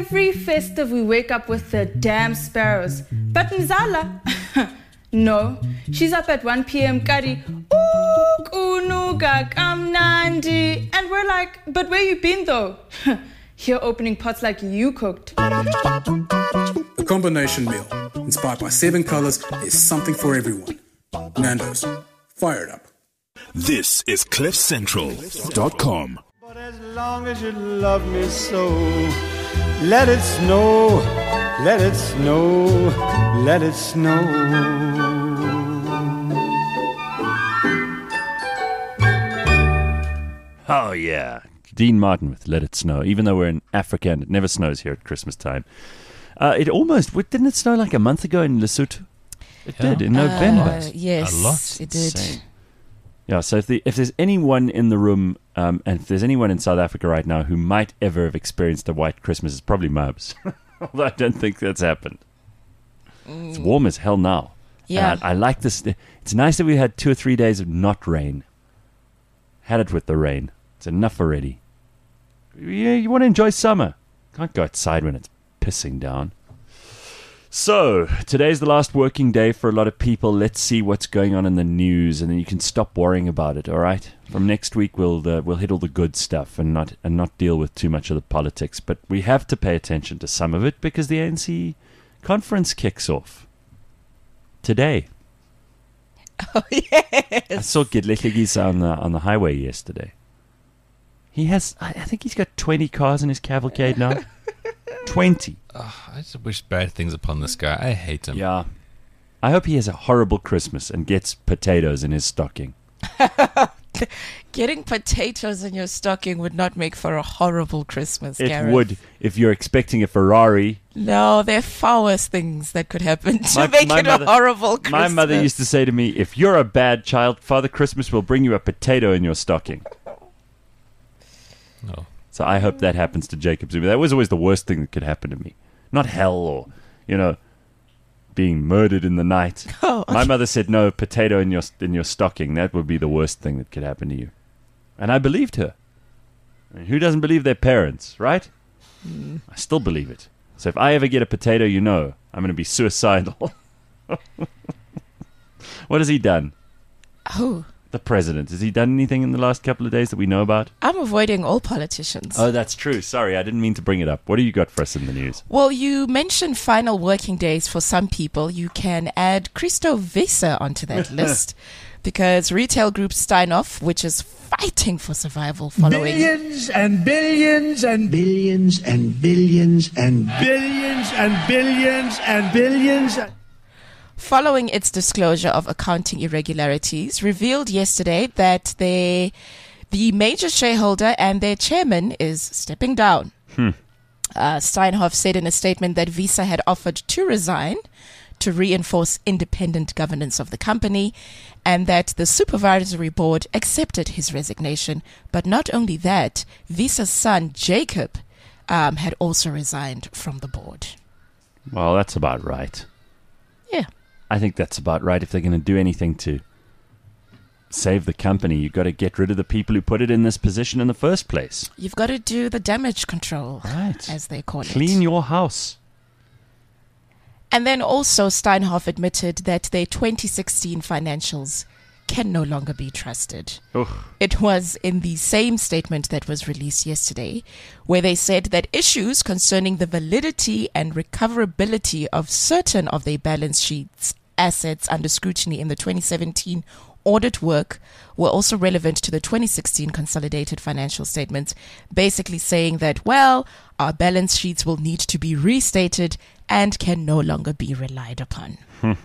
every festive we wake up with the damn sparrows. But Mzala, no, she's up at 1 p.m. Kari, kunuga kamnandi. And we're like, but where you been though? Here opening pots like you cooked. The combination meal, inspired by 7 colors, there's something for everyone. Nando's, fire it up. This is CliffCentral.com. But as long as you love me so, let it snow, let it snow, let it snow. Oh, yeah. Dean Martin with Let It Snow. Even though we're in Africa and it never snows here at Christmas time. Didn't it snow like a month ago in Lesotho? It did, in November. Yes, a lot. It did. Insane. Yeah, so if there's anyone in the room, and if there's anyone in South Africa right now who might ever have experienced a white Christmas, it's probably Mubs. Although I don't think that's happened. It's warm as hell now. Yeah. And I like this. It's nice that we had 2 or 3 days of not rain. Had it with the rain. It's enough already. You want to enjoy summer. Can't go outside when it's pissing down. So, today's the last working day for a lot of people. Let's see what's going on in the news, and then you can stop worrying about it, all right? From next week, we'll hit all the good stuff and not deal with too much of the politics. But we have to pay attention to some of it because the ANC conference kicks off today. Oh, yes. I saw Gidlehigisa on the highway yesterday. I think he's got 20 cars in his cavalcade now. 20. I just wish bad things upon this guy. I hate him. Yeah. I hope he has a horrible Christmas and gets potatoes in his stocking. Getting potatoes in your stocking would not make for a horrible Christmas, Gareth. It would if you're expecting a Ferrari. No, there are far worse things that could happen to make it a horrible Christmas. My mother used to say to me, if you're a bad child, Father Christmas will bring you a potato in your stocking. No. So I hope that happens to Jacob Zuma. That was always the worst thing that could happen to me. Not hell or, being murdered in the night. Oh. My mother said, no, potato in your stocking. That would be the worst thing that could happen to you. And I believed her. I mean, who doesn't believe their parents, right? I still believe it. So if I ever get a potato, I'm going to be suicidal. What has he done? Oh. The president. Has he done anything in the last couple of days that we know about? I'm avoiding all politicians. Oh, that's true. Sorry, I didn't mean to bring it up. What do you got for us in the news? Well, you mentioned final working days for some people. You can add Christo Visser onto that list because retail group Steinhoff, which is fighting for survival following... Billions and billions and billions and billions and billions and billions and billions... Following its disclosure of accounting irregularities, revealed yesterday that the major shareholder and their chairman is stepping down. Steinhoff said in a statement that Visa had offered to resign to reinforce independent governance of the company and that the supervisory board accepted his resignation. But not only that, Visa's son, Jacob, had also resigned from the board. Well, that's about right. Yeah. I think that's about right. If they're going to do anything to save the company, you've got to get rid of the people who put it in this position in the first place. You've got to do the damage control, right, as they call it. Clean your house. And then also Steinhoff admitted that their 2016 financials can no longer be trusted. Ugh. It was in the same statement that was released yesterday, where they said that issues concerning the validity and recoverability of certain of their balance sheets assets under scrutiny in the 2017 audit work were also relevant to the 2016 consolidated financial statements, basically saying that, well, our balance sheets will need to be restated and can no longer be relied upon.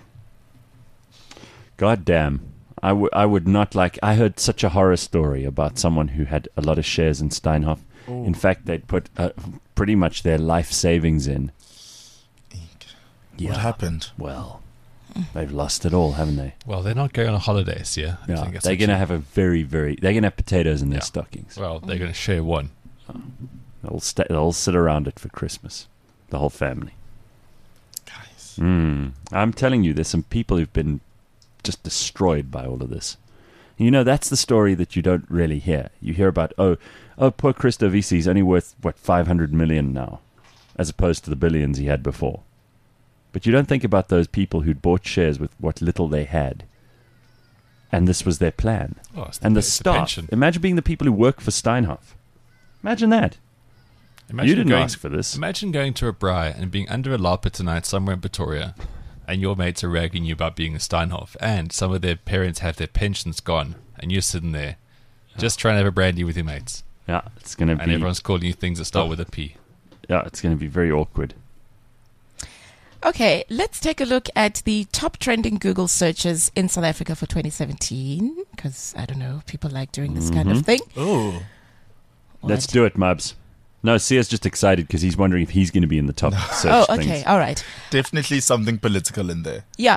God damn. I would not like... I heard such a horror story about someone who had a lot of shares in Steinhoff. Ooh. In fact, they'd put pretty much their life savings in. What happened? Well, they've lost it all, haven't they? Well, they're not going on a holiday this year. Yeah, they're going to have a very, very... They're going to have potatoes in their stockings. Well, they're going to share one. They'll sit around it for Christmas. The whole family. Guys. I'm telling you, there's some people who've been just destroyed by all of this. That's the story that you don't really hear. You hear about, oh, poor Christo Visi, he's only worth, 500 million now. as opposed to the billions he had before. But you don't think about those people who'd bought shares with what little they had. And this was their plan. Oh, it's and the it's a staff. pension. Imagine being the people who work for Steinhoff. Imagine that. Imagine You didn't going- ask for this. Imagine going to a braai and being under a larpa tonight somewhere in Pretoria, and your mates are ragging you about being a Steinhoff, and some of their parents have their pensions gone, and you're sitting there just trying to have a brandy with your mates, Yeah, it's going to and be. everyone's calling you things that start with a P. Yeah, it's going to be very awkward. Okay, let's take a look at the top trending Google searches in South Africa for 2017, because, I don't know, people like doing this kind of thing. Ooh. Let's What? do it, Mubs. No, Sia's just excited because he's wondering if he's going to be in the top search Oh, things. okay, all right. Definitely something political in there. Yeah,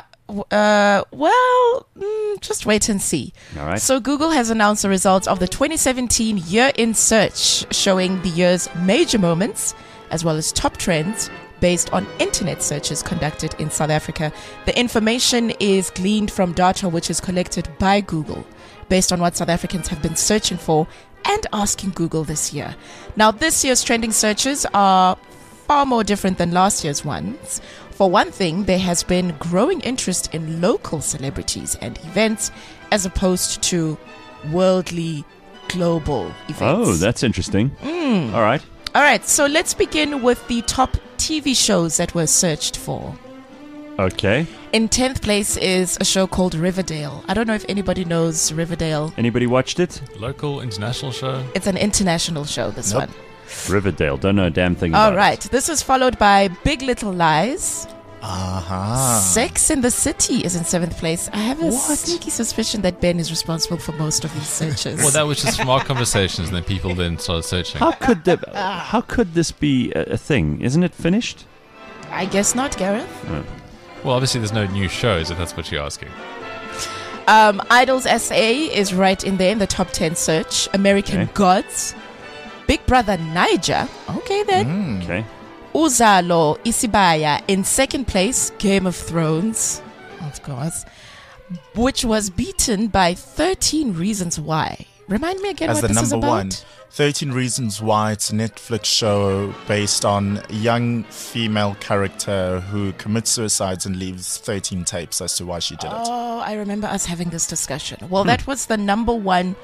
just wait and see. All right. So Google has announced the results of the 2017 year-in search, showing the year's major moments, as well as top trends, based on internet searches conducted in South Africa. The information is gleaned from data which is collected by Google, based on what South Africans have been searching for and asking Google this year. Now, this year's trending searches are far more different than last year's ones. For one thing, there has been growing interest in local celebrities and events as opposed to worldly, global events. Oh, that's interesting. All right. All right, so let's begin with the top TV shows that were searched for. Okay. In 10th place is a show called Riverdale. I don't know if anybody knows Riverdale. Anybody watched it? Local international show. It's an international show, this Nope. one. Riverdale. Don't know a damn thing about All right, this is followed by Big Little Lies. Aha. Sex in the City is in 7th place. I have a sneaky suspicion that Ben is responsible for most of these searches. Well, that was just from our conversations, and then people then started searching. How could this be a thing? Isn't it finished? I guess not, Gareth. Well, obviously there's no new shows, if that's what you're asking. Idols SA is right in there in the top 10 search. American Okay. Gods. Big Brother Niger. Okay, then. Okay. Uzalo Isibaya in 2nd place. Game of Thrones, of course, which was beaten by 13 Reasons Why. Remind me again As what the this is number about. one. 13 Reasons Why. It's a Netflix show based on a young female character who commits suicides and leaves 13 tapes as to why she did it. Oh, I remember us having this discussion. Well, that was the number one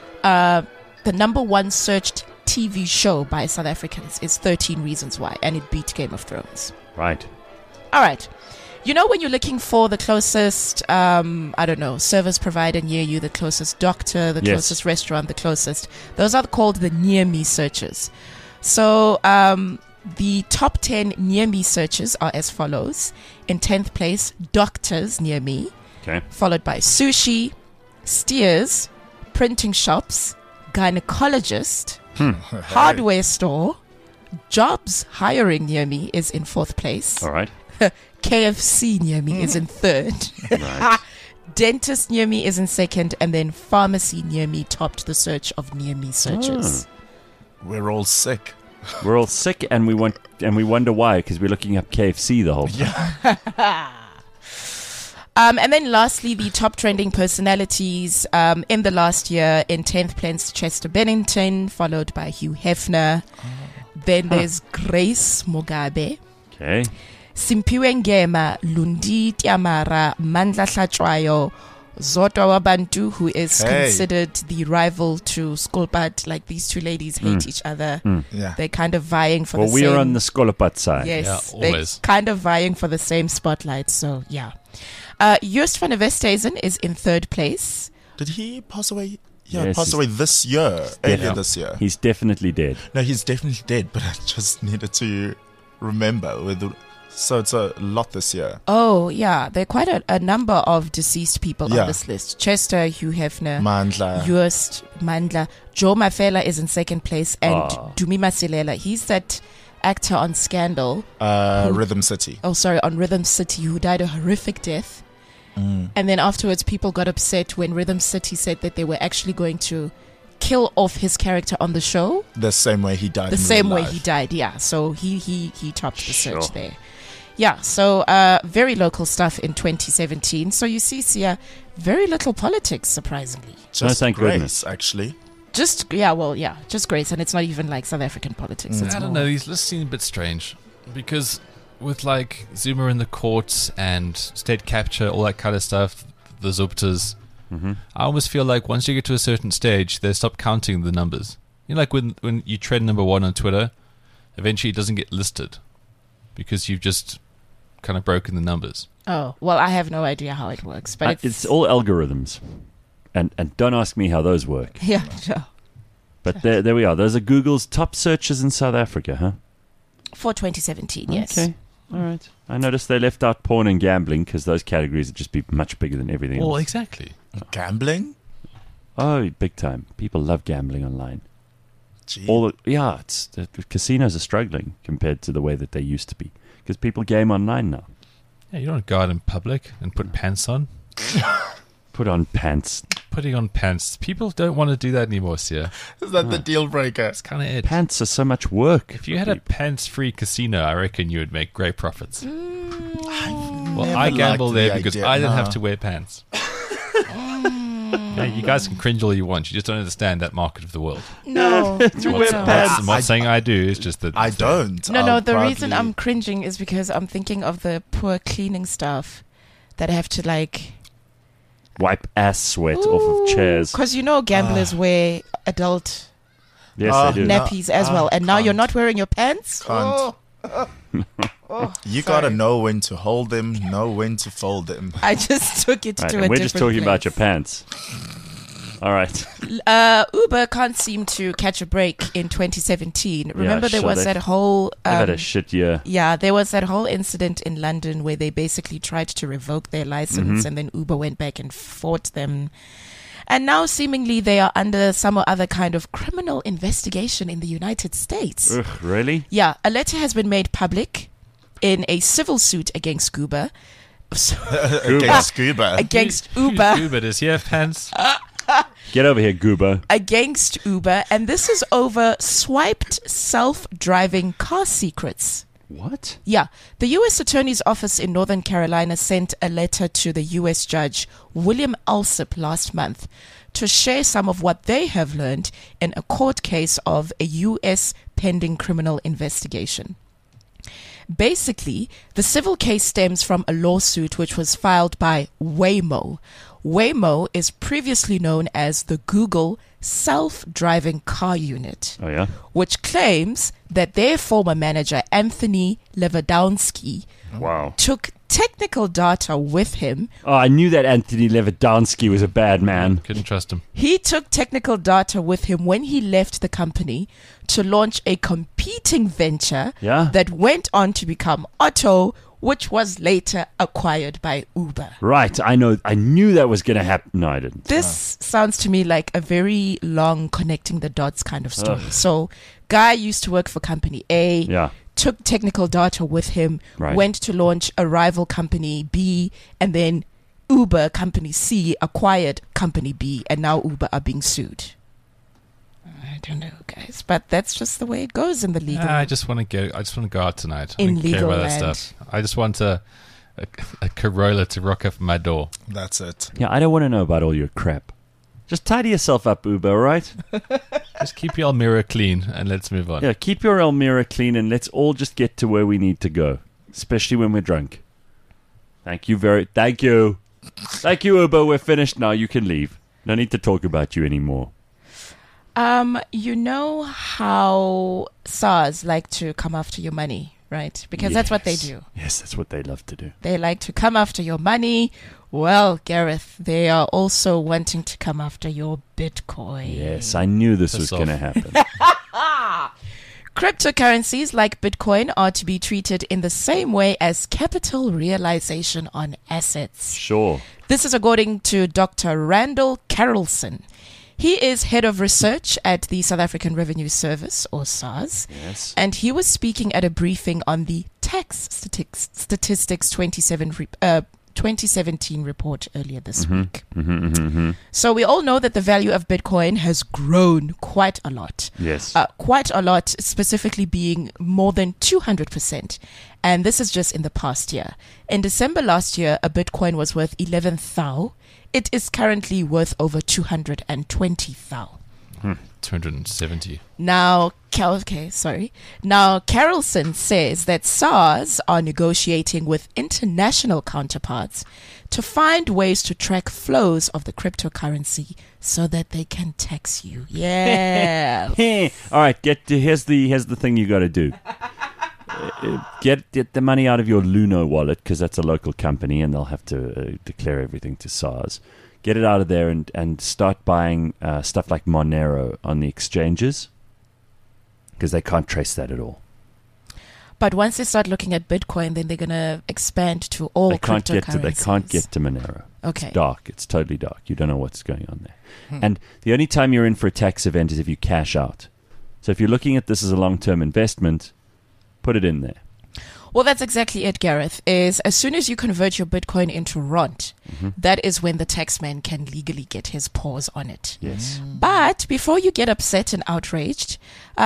searched TV show by South Africans is 13 Reasons Why, and it beat Game of Thrones. Right. All right. You know, when you're looking for the closest, service provider near you, the closest doctor, the Yes. closest restaurant, the closest, those are called the near me searches. So, the top 10 near me searches are as follows. In 10th place, doctors near me, Okay. followed by sushi, steers, printing shops, gynecologist, hardware store, jobs hiring near me is in 4th place. All right. KFC near me is in 3rd. Right. Dentist near me is in 2nd, and then pharmacy near me topped the search of near me searches. We're all sick. We're all sick, and we wonder why because we're looking up KFC the whole time. And then lastly, the top trending personalities in the last year. In 10th place, Chester Bennington, followed by Hugh Hefner. Then there's Grace Mugabe, Okay. Simpiwe Ngema, Lundi Tiamara, Mandla Hlatshwayo, Zodwa Wabantu, who is Hey. considered the rival to Skolpat. Like, these two ladies hate each other. Yeah. They're kind of vying for Well, the we same... are on the Skolopat side. Yes, Yeah, they're always. kind of vying for the same spotlight. So, yeah. Joost van der Westhuizen is in 3rd place. Did he pass away? Yeah, Yes, passed he's- away this year. Earlier Yeah. this year. He's definitely dead. No, he's definitely dead, but I just needed to remember. So it's a lot this year. Oh, yeah. There are quite a number of deceased people Yeah. on this list. Chester, Hugh Hefner, Mandla. Joost, Mandla. Joe Mafela is in 2nd place. And Ah. Dumima Silela. He's that actor on Scandal. Rhythm City. On Rhythm City, who died a horrific death. And then afterwards, people got upset when Rhythm City said that they were actually going to kill off his character on the show. The same way he died. The in same real way life. he died, yeah. So he topped the Sure. search there. Yeah, so very local stuff in 2017. So you see, Sia, very little politics, surprisingly. Just thank Grace, goodness. actually. Just Grace. And it's not even like South African politics. It's I don't more- know, these lists seem a bit strange. Because with like Zuma in the courts and state capture, all that kind of stuff, the Zuptas, I almost feel like once you get to a certain stage, they stop counting the numbers. You know, like when you trend number 1 on Twitter, eventually it doesn't get listed because you've just kind of broken the numbers. Oh, well, I have no idea how it works, but it's all algorithms. And don't ask me how those work. Yeah, sure. But there we are. Those are Google's top searches in South Africa, huh? For 2017, yes. Okay. All right. I noticed they left out porn and gambling because those categories would just be much bigger than everything else. Well, exactly. Gambling? Oh, big time. People love gambling online. Gee. The casinos are struggling compared to the way that they used to be because people game online now. Yeah, you don't go out in public and put pants on. Put on pants. Putting on pants. People don't want to do that anymore, Sia. Is that the deal breaker? That's kind of it. Pants are so much work. If you had a pants-free casino, I reckon you would make great profits. Well, I gamble there because I don't have to wear pants. Yeah, you guys can cringe all you want. You just don't understand that market of the world. No. I'm not saying I do. It's just that I don't. No. The reason I'm cringing is because I'm thinking of the poor cleaning staff that have to like wipe ass sweat off of chairs. Because gamblers wear adult yes, they do. nappies as well, and now you're not wearing your pants. Can't. You gotta know when to hold them, know when to fold them. I just took it to a different we're just talking place. about your pants. All right. Uber can't seem to catch a break in 2017. Remember there was that whole... They've had a shit year. Yeah, there was that whole incident in London where they basically tried to revoke their license and then Uber went back and fought them. And now seemingly they are under some other kind of criminal investigation in the United States. Ugh, really? Yeah, a letter has been made public in a civil suit against Uber. Against Uber. Against Uber. Uber, does he have pants? Get over here, Goober. Against Uber, and this is over swiped self-driving car secrets. What? Yeah. The U.S. Attorney's Office in Northern Carolina sent a letter to the U.S. Judge William Alsup last month to share some of what they have learned in a court case of a U.S. pending criminal investigation. Basically, the civil case stems from a lawsuit which was filed by Waymo. Waymo is previously known as the Google self-driving car unit, which claims that their former manager, Anthony Lewandowski, took technical data with him. Oh, I knew that Anthony Lewandowski was a bad man. Couldn't trust him. He took technical data with him when he left the company to launch a competing venture that went on to become Otto, which was later acquired by Uber. Right, I know. I knew that was going to happen. No, I didn't. This sounds to me like a very long connecting the dots kind of story. So, guy used to work for company A, took technical data with him, went to launch a rival company B, and then Uber, company C, acquired company B, and now Uber are being sued. I don't know, guys, but that's just the way it goes in the legal. I just want to go out tonight. In I don't care legal about land. that stuff. I just want a Corolla to rock up my door. That's it. Yeah, I don't want to know about all your crap. Just tidy yourself up, Uber, all right? Just keep your Almira clean and let's move on. Yeah, keep your Almira clean and let's all just get to where we need to go, especially when we're drunk. Thank you. Thank you, Uber. We're finished now. You can leave. No need to talk about you anymore. You know how SARS like to come after your money, right? Because that's what they do. Yes, that's what they love to do. They like to come after your money. Well, Gareth, they are also wanting to come after your Bitcoin. Yes, I knew this was going to happen. Cryptocurrencies like Bitcoin are to be treated in the same way as capital realization on assets. Sure. This is according to Dr. Randall Carlson. He is head of research at the South African Revenue Service, or SARS. Yes. And he was speaking at a briefing on the Tax Statistics 2017 report earlier this week. So we all know that the value of Bitcoin has grown quite a lot. Yes. Quite a lot, specifically being more than 200%. And this is just in the past year. In December last year, a Bitcoin was worth 11,000. It is currently worth over 220,000. 270. Now, Now, Carolson says that SARS are negotiating with international counterparts to find ways to track flows of the cryptocurrency so that they can tax you. Yeah. All right, here's the thing you got to do. Get the money out of your Luno wallet, because that's a local company and they'll have to declare everything to SARS. Get it out of there and start buying stuff like Monero on the exchanges, because they can't trace that at all. But once they start looking at Bitcoin, then they're going to expand to all cryptocurrencies. They can't get to Monero. Okay. It's dark. It's totally dark. You don't know what's going on there. And the only time you're in for a tax event is if you cash out. So if you're looking at this as a long-term investment, put it in there. Well, that's exactly it, Gareth, is as soon as you convert your Bitcoin into RONT, that is when the taxman can legally get his paws on it. Yes. But before you get upset and outraged,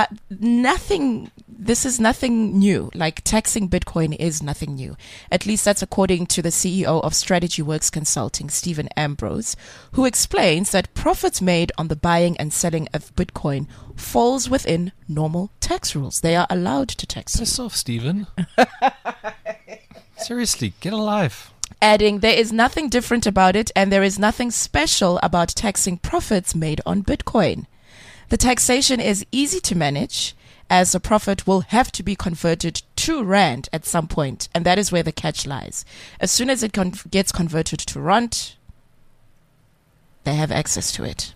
this is nothing new. Like, taxing Bitcoin is nothing new. At least that's according to the CEO of Strategy Works Consulting, Stephen Ambrose, who explains that profits made on the buying and selling of Bitcoin falls within normal tax rules. They are allowed to tax you. Piss off, Stephen. Seriously, get a life. Adding, there is nothing different about it, and there is nothing special about taxing profits made on Bitcoin. The taxation is easy to manage, as the profit will have to be converted to Rand at some point, and that is where the catch lies. As soon as it gets converted to RONT, they have access to it.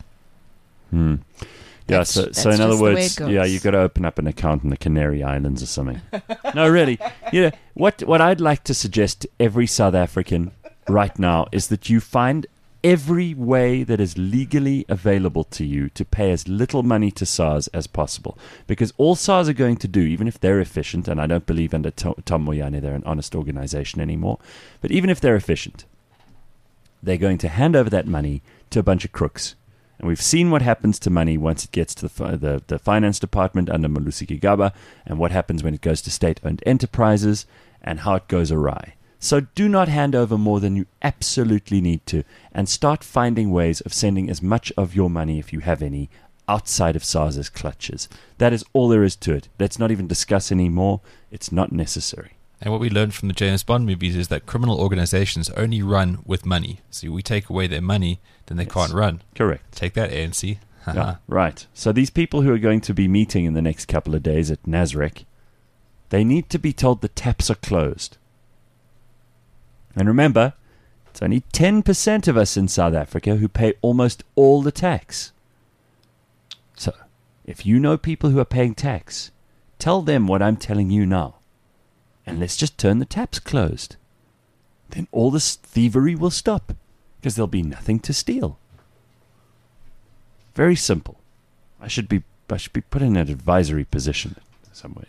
Yeah, so in other words, you've got to open up an account in the Canary Islands or something. No, really. What I'd like to suggest to every South African right now is that you find every way that is legally available to you to pay as little money to SARS as possible. Because all SARS are going to do, even if they're efficient, and I don't believe under Tom Moyane they're an honest organization anymore, but even if they're efficient, they're going to hand over that money to a bunch of crooks. And we've seen what happens to money once it gets to the finance department under Malusi Gigaba, and what happens when it goes to state-owned enterprises, and how it goes awry. So do not hand over more than you absolutely need to, and start finding ways of sending as much of your money, if you have any, outside of SARS's clutches. That is all there is to it. Let's not even discuss anymore. It's not necessary. And what we learned from the James Bond movies is that criminal organizations only run with money. So we take away their money, then they can't run. Correct. Take that, ANC. Yeah, right. So these people who are going to be meeting in the next couple of days at Nasrec, they need to be told the taps are closed. And remember, it's only 10% of us in South Africa who pay almost all the tax. So, if you know people who are paying tax, tell them what I'm telling you now. And let's just turn the taps closed. Then all this thievery will stop, because there'll be nothing to steal. Very simple. I should be put in an advisory position somewhere,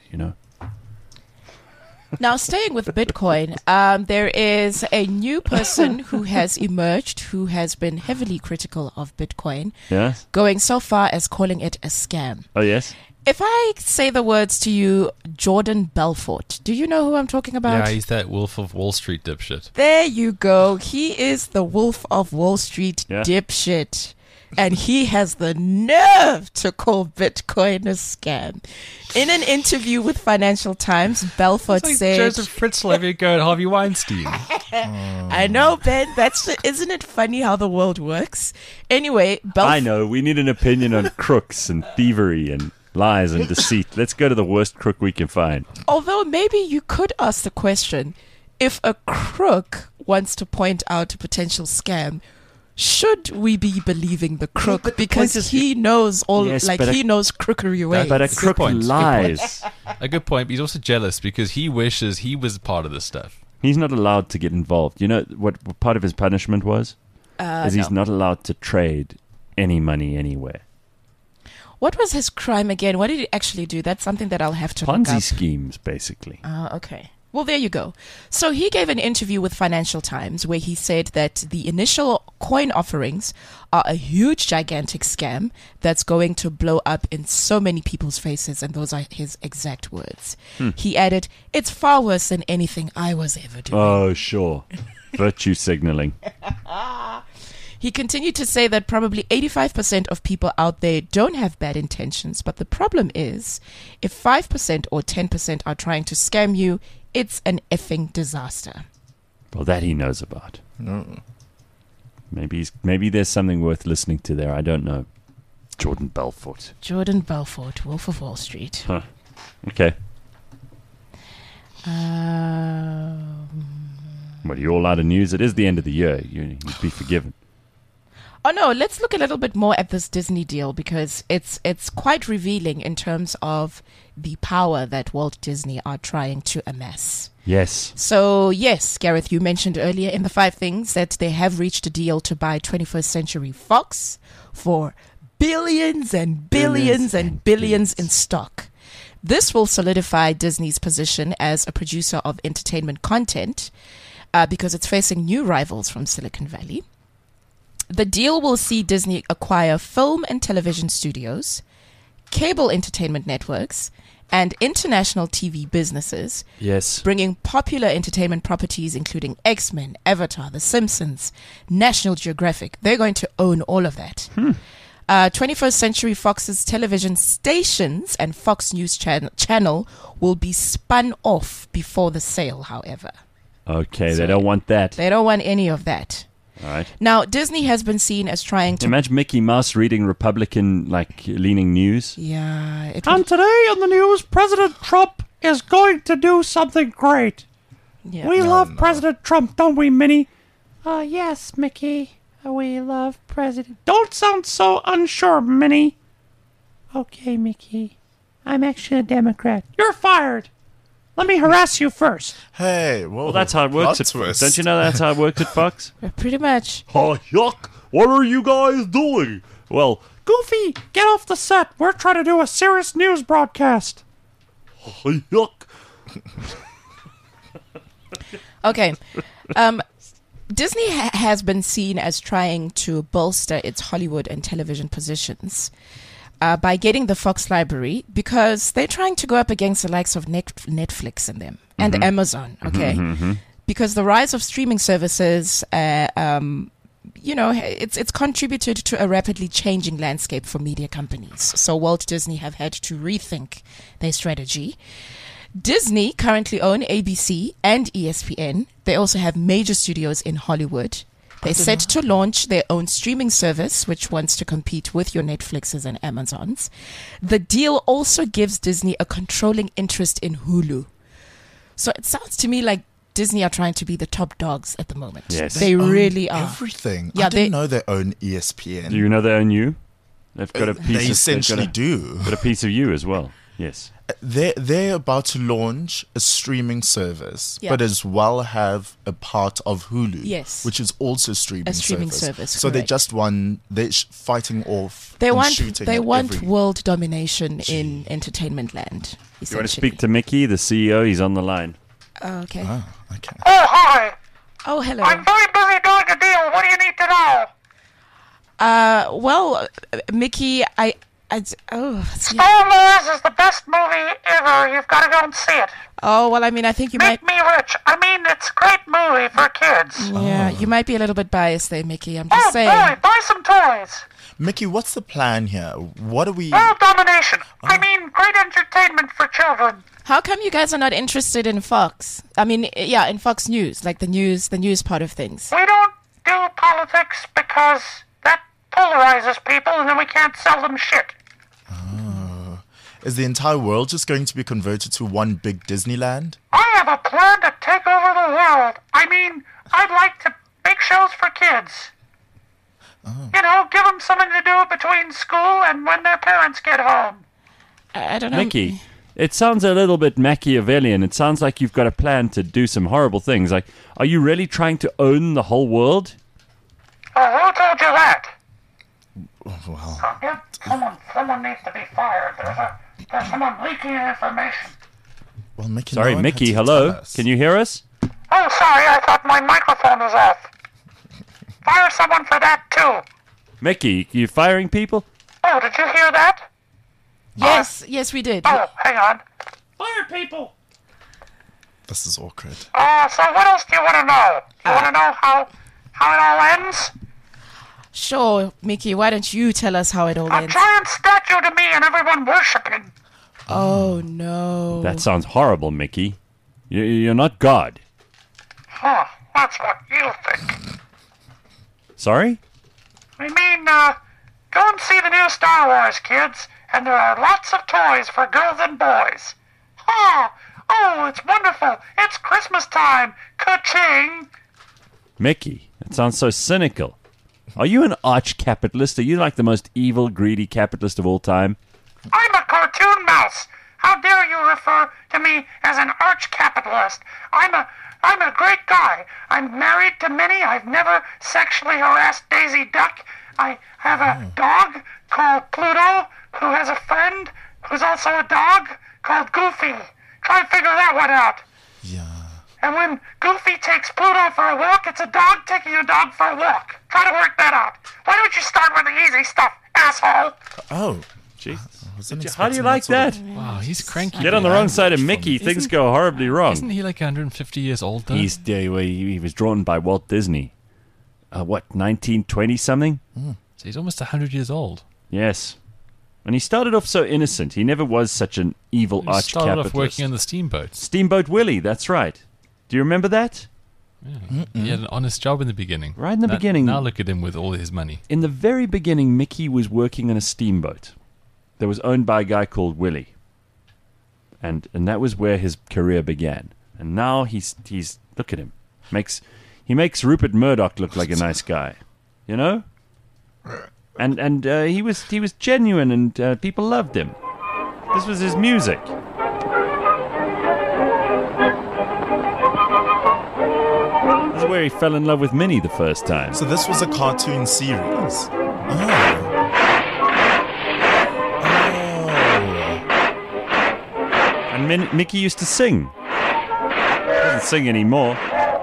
Now, staying with Bitcoin, there is a new person who has emerged who has been heavily critical of Bitcoin, Yes? going so far as calling it a scam. Oh, yes? If I say the words to you, Jordan Belfort, do you know who I'm talking about? Yeah, he's that Wolf of Wall Street dipshit. There you go. He is the Wolf of Wall Street dipshit. And he has the nerve to call Bitcoin a scam. In an interview with Financial Times, Belfort said... Joseph Fritzl having a go at Harvey Weinstein. I know, Ben. Isn't it funny how the world works? Anyway, Belfort... I know. We need an opinion on crooks and thievery and lies and deceit. Let's go to the worst crook we can find. Although maybe you could ask the question, if a crook wants to point out a potential scam, should we be believing the crook because he knows he knows crookery ways? But a crook lies. A good point. But he's also jealous because he wishes he was part of this stuff. He's not allowed to get involved. You know what part of his punishment was? He's not allowed to trade any money anywhere. What was his crime again? What did he actually do? That's something that I'll have to look up. Ponzi schemes, basically. Okay. Well, there you go. So he gave an interview with Financial Times where he said that the initial coin offerings are a huge, gigantic scam that's going to blow up in so many people's faces, and those are his exact words. He added, "It's far worse than anything I was ever doing." Oh, sure. Virtue signaling. He continued to say that probably 85% of people out there don't have bad intentions, but the problem is if 5% or 10% are trying to scam you, it's an effing disaster. Well, that he knows about. Maybe there's something worth listening to there. I don't know. Jordan Belfort. Jordan Belfort, Wolf of Wall Street. Huh. Okay. Well, you're all out of news. It is the end of the year. You'd be forgiven. Oh no, let's look a little bit more at this Disney deal because it's quite revealing in terms of the power that Walt Disney are trying to amass. Yes. So yes, Gareth, you mentioned earlier in the 5 things that they have reached a deal to buy 21st Century Fox for billions and billions and billions in stock. This will solidify Disney's position as a producer of entertainment content because it's facing new rivals from Silicon Valley. The deal will see Disney acquire film and television studios, cable entertainment networks, and international TV businesses, yes, bringing popular entertainment properties including X-Men, Avatar, The Simpsons, National Geographic. They're going to own all of that. 21st Century Fox's television stations and Fox News channel will be spun off before the sale, however. Okay, so they don't want that. They don't want any of that. All right. Now, Disney has been seen as trying to... Imagine Mickey Mouse reading Republican, leaning news. Yeah. And today on the news, President Trump is going to do something great. Yeah. We love President Trump, don't we, Minnie? Yes, Mickey. We love President... Don't sound so unsure, Minnie. Okay, Mickey. I'm actually a Democrat. You're fired. Let me harass you first. Hey, whoa. Well, that's how it works. Don't you know that's how it works at Fox? Pretty much. Oh, yuck. What are you guys doing? Well, Goofy, get off the set. We're trying to do a serious news broadcast. Oh, yuck. Okay. Disney has been seen as trying to bolster its Hollywood and television positions by getting the Fox library because they're trying to go up against the likes of Netflix and them and Amazon, okay? Because the rise of streaming services, it's contributed to a rapidly changing landscape for media companies. So Walt Disney have had to rethink their strategy. Disney currently own ABC and ESPN. They also have major studios in Hollywood. They're set to launch their own streaming service, which wants to compete with your Netflixes and Amazons. The deal also gives Disney a controlling interest in Hulu. So it sounds to me like Disney are trying to be the top dogs at the moment. Yes. They really are. Everything. Yeah, I didn't know they own ESPN. Do you know they own you? They've got a piece they essentially do. Got a piece of you as well. Yes. They're about to launch a streaming service, but as well have a part of Hulu, yes, which is also a streaming service. So correct. they're fighting off. They want every... world domination in entertainment land. You want to speak to Mickey, the CEO? He's on the line. Oh, okay. Oh, okay. Oh, hi. Oh, hello. I'm very busy doing a deal. What do you need to know? Well, Mickey, Star Wars is the best movie ever. You've got to go and see it. Oh, well, I mean, I think you Make me rich. I mean, it's a great movie for kids. Yeah, you might be a little bit biased there, Mickey. I'm just saying. Oh, boy, buy some toys. Mickey, what's the plan here? What are we... World domination. I mean, great entertainment for children. How come you guys are not interested in Fox? I mean, yeah, in Fox News, like the news part of things. We don't do politics because that polarizes people and then we can't sell them shit. Oh. Is the entire world just going to be converted to one big Disneyland? I have a plan to take over the world. I mean, I'd like to make shows for kids. Oh. You know, give them something to do between school and when their parents get home. I don't know. Mickey, it sounds a little bit Machiavellian. It sounds like you've got a plan to do some horrible things. Like, are you really trying to own the whole world? Oh, who told you that? Well... Yeah, someone needs to be fired. There's someone leaking information. Well, Mickey, sorry, Mickey, hello? Can you hear us? Oh, sorry, I thought my microphone was off. Fire someone for that, too. Mickey, you firing people? Oh, did you hear that? Yes, we did. Oh, hang on. Fire people! This is awkward. So what else do you want to know? You want to know how it all ends? Sure, Mickey, why don't you tell us how it all A ends? giant statue to me and everyone worshipping. Oh, no. That sounds horrible, Mickey. You're not God. Huh, that's what you think. Sorry? I mean, go and see the new Star Wars, kids, and there are lots of toys for girls and boys. Oh, it's wonderful. It's Christmas time. Ka-ching. Mickey, that sounds so cynical. Are you an arch-capitalist? Are you like the most evil, greedy capitalist of all time? I'm a cartoon mouse. How dare you refer to me as an arch-capitalist? I'm a great guy. I'm married to Minnie. I've never sexually harassed Daisy Duck. I have a dog called Pluto who has a friend who's also a dog called Goofy. Try and figure that one out. Yeah. And when Goofy takes Pluto for a walk, it's a dog taking a dog for a walk. Try to work that out. Why don't you start with the easy stuff, asshole? Oh. Jeez. How do you like that? Wow, he's cranky. Get on the wrong side of Mickey, things go horribly wrong. Isn't he like 150 years old, though? He was drawn by Walt Disney. 1920 something? So he's almost 100 years old. Yes. And he started off so innocent. He never was such an evil He arch-capitalist. started off working on the steamboats. Steamboat Willie, that's right. Do you remember that? Yeah. He had an honest job in the beginning. Right in the beginning. Now look at him with all his money. In the very beginning, Mickey was working on a steamboat that was owned by a guy called Willie. And that was where his career began. And now he's look at him. He makes Rupert Murdoch look like a nice guy. You know? And he was genuine and people loved him. This was his music. This is where he fell in love with Minnie the first time. So this was a cartoon series. And Mickey used to sing. He doesn't sing anymore.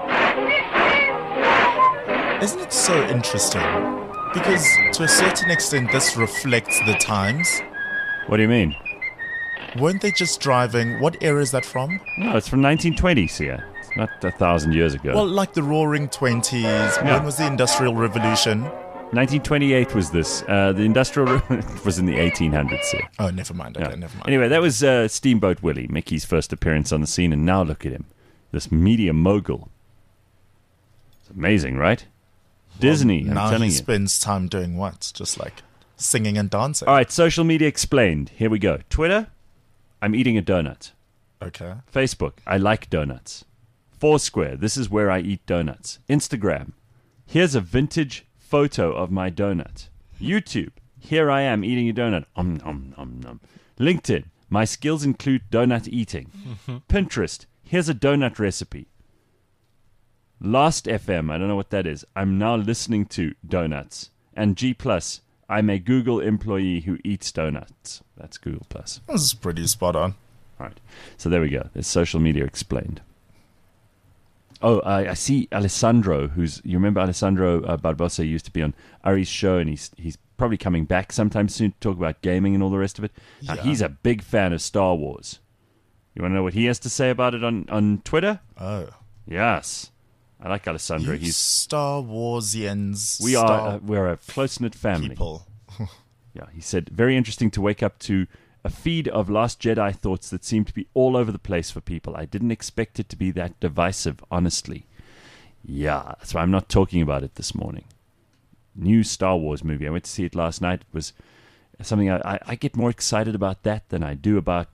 Isn't it so interesting? Because to a certain extent, this reflects the times. What do you mean? Weren't they just driving? What era is that from? No, it's from 1920s here. It's not 1,000 years ago. Well, like the Roaring 20s. Yeah. When was the Industrial Revolution? 1928 was this. The Industrial was in the 1800s here. Oh, never mind. Okay, Yeah. never mind. Anyway, that was Steamboat Willie, Mickey's first appearance on the scene, and now look at him. This media mogul. It's amazing, right? Disney, I'm now telling he you. spends time doing what? Just like singing and dancing. All right, social media explained. Here we go. Twitter, I'm eating a donut. Okay. Facebook, I like donuts. Foursquare, this is where I eat donuts. Instagram, here's a vintage photo of my donut. YouTube, here I am eating a donut. LinkedIn, my skills include donut eating. Pinterest, here's a donut recipe. Last FM, I don't know what that is. I'm now listening to donuts. And G+, I'm a Google employee who eats donuts. That's Google+. This is pretty spot on. All right. So there we go. There's social media explained. Oh, I see Alessandro, you remember Alessandro Barbosa used to be on Ari's show, and he's probably coming back sometime soon to talk about gaming and all the rest of it. Now, he's a big fan of Star Wars. You want to know what he has to say about it on Twitter? Oh. Yes. I like Alessandro. He's Star Warsians. We're a close-knit family. People. Yeah, he said, very interesting to wake up to a feed of Last Jedi thoughts that seem to be all over the place for people. I didn't expect it to be that divisive, honestly. Yeah, that's why I'm not talking about it this morning. New Star Wars movie. I went to see it last night. It was something I get more excited about that than I do about...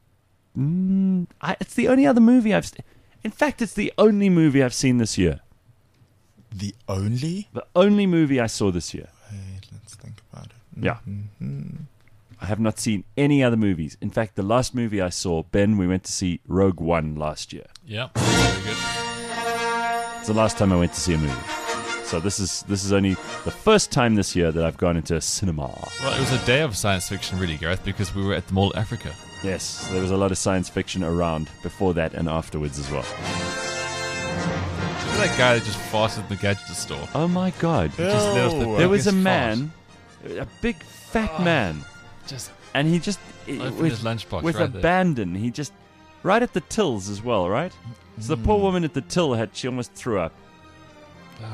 it's the only other movie I've... In fact, it's the only movie I've seen this year. The only? The only movie I saw this year. Wait, let's think about it. Yeah. Mm-hmm. I have not seen any other movies. In fact, the last movie I saw, Ben, we went to see Rogue One last year. Yeah, very good. It's the last time I went to see a movie. So this is only the first time this year that I've gone into a cinema. Well, it was a day of science fiction, really, Gareth, because we were at the Mall Africa. Yes, there was a lot of science fiction around before that and afterwards as well. Look at that guy that just farted in the gadget store. Oh my God. He just let off the There was a biggest man, a big fat man, and he just, opened his lunchbox with right there. abandon, he just, right at the tills as well, right? So the poor woman at the till she almost threw up.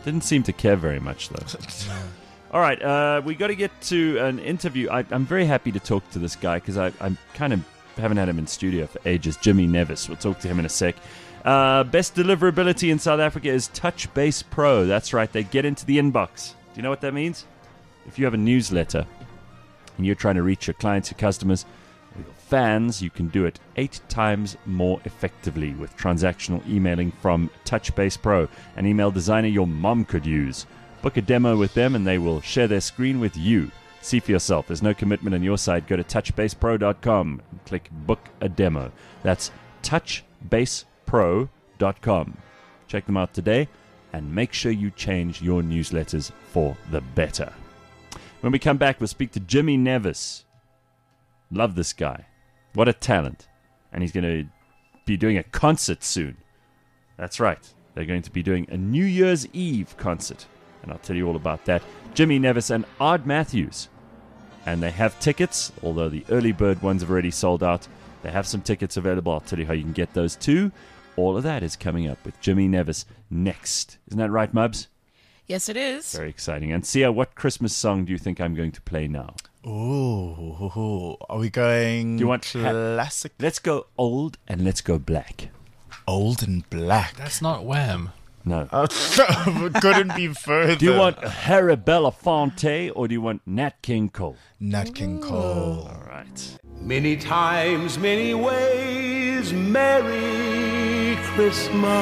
Didn't seem to care very much, though. All right, we got to get to an interview. I'm very happy to talk to this guy because I kind of haven't had him in studio for ages. Jimmy Nevis. We'll talk to him in a sec. Best deliverability in South Africa is TouchBase Pro. That's right. They get into the inbox. Do you know what that means? If you have a newsletter and you're trying to reach your clients, your customers, or your fans, you can do it 8 times more effectively with transactional emailing from TouchBase Pro, an email designer your mom could use. Book a demo with them and they will share their screen with you. See for yourself. There's no commitment on your side. Go to touchbasepro.com and click book a demo. That's touchbasepro.com. Check them out today and make sure you change your newsletters for the better. When we come back, we'll speak to Jimmy Nevis. Love this guy. What a talent. And he's going to be doing a concert soon. That's right. They're going to be doing a New Year's Eve concert. And I'll tell you all about that. Jimmy Nevis and Ard Matthews. And they have tickets, although the early bird ones have already sold out. They have some tickets available. I'll tell you how you can get those too. All of that is coming up with Jimmy Nevis next. Isn't that right, Mubs? Yes, it is. Very exciting. And Sia, what Christmas song do you think I'm going to play now? Ooh, are we going Do you want classic? Let's go old and let's go black. Old and black. That's not Wham. No. Couldn't be further. Do you want Harry Belafonte or do you want Nat King Cole? Nat King Cole. All right. Many times, many ways, Merry Christmas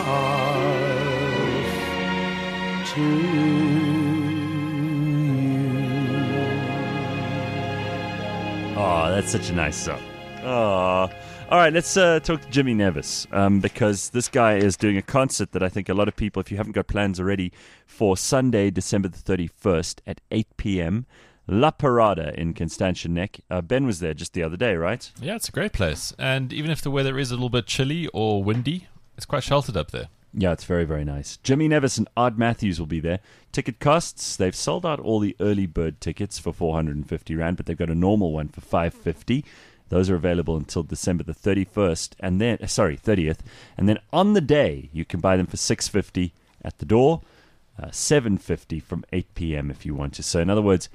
to you. Oh, that's such a nice song. Oh. All right, let's talk to Jimmy Nevis because this guy is doing a concert that I think a lot of people, if you haven't got plans already, for Sunday, December the 31st at 8 p.m., La Parada in Constantia Neck. Ben was there just the other day, right? Yeah, it's a great place. And even if the weather is a little bit chilly or windy, it's quite sheltered up there. Yeah, it's very, very nice. Jimmy Nevis and Ard Matthews will be there. Ticket costs, they've sold out all the early bird tickets for 450 Rand, but they've got a normal one for 550. Those are available until December the 30th. And then on the day, you can buy them for 650 at the door, 750 from 8 p.m. if you want to. So in other words,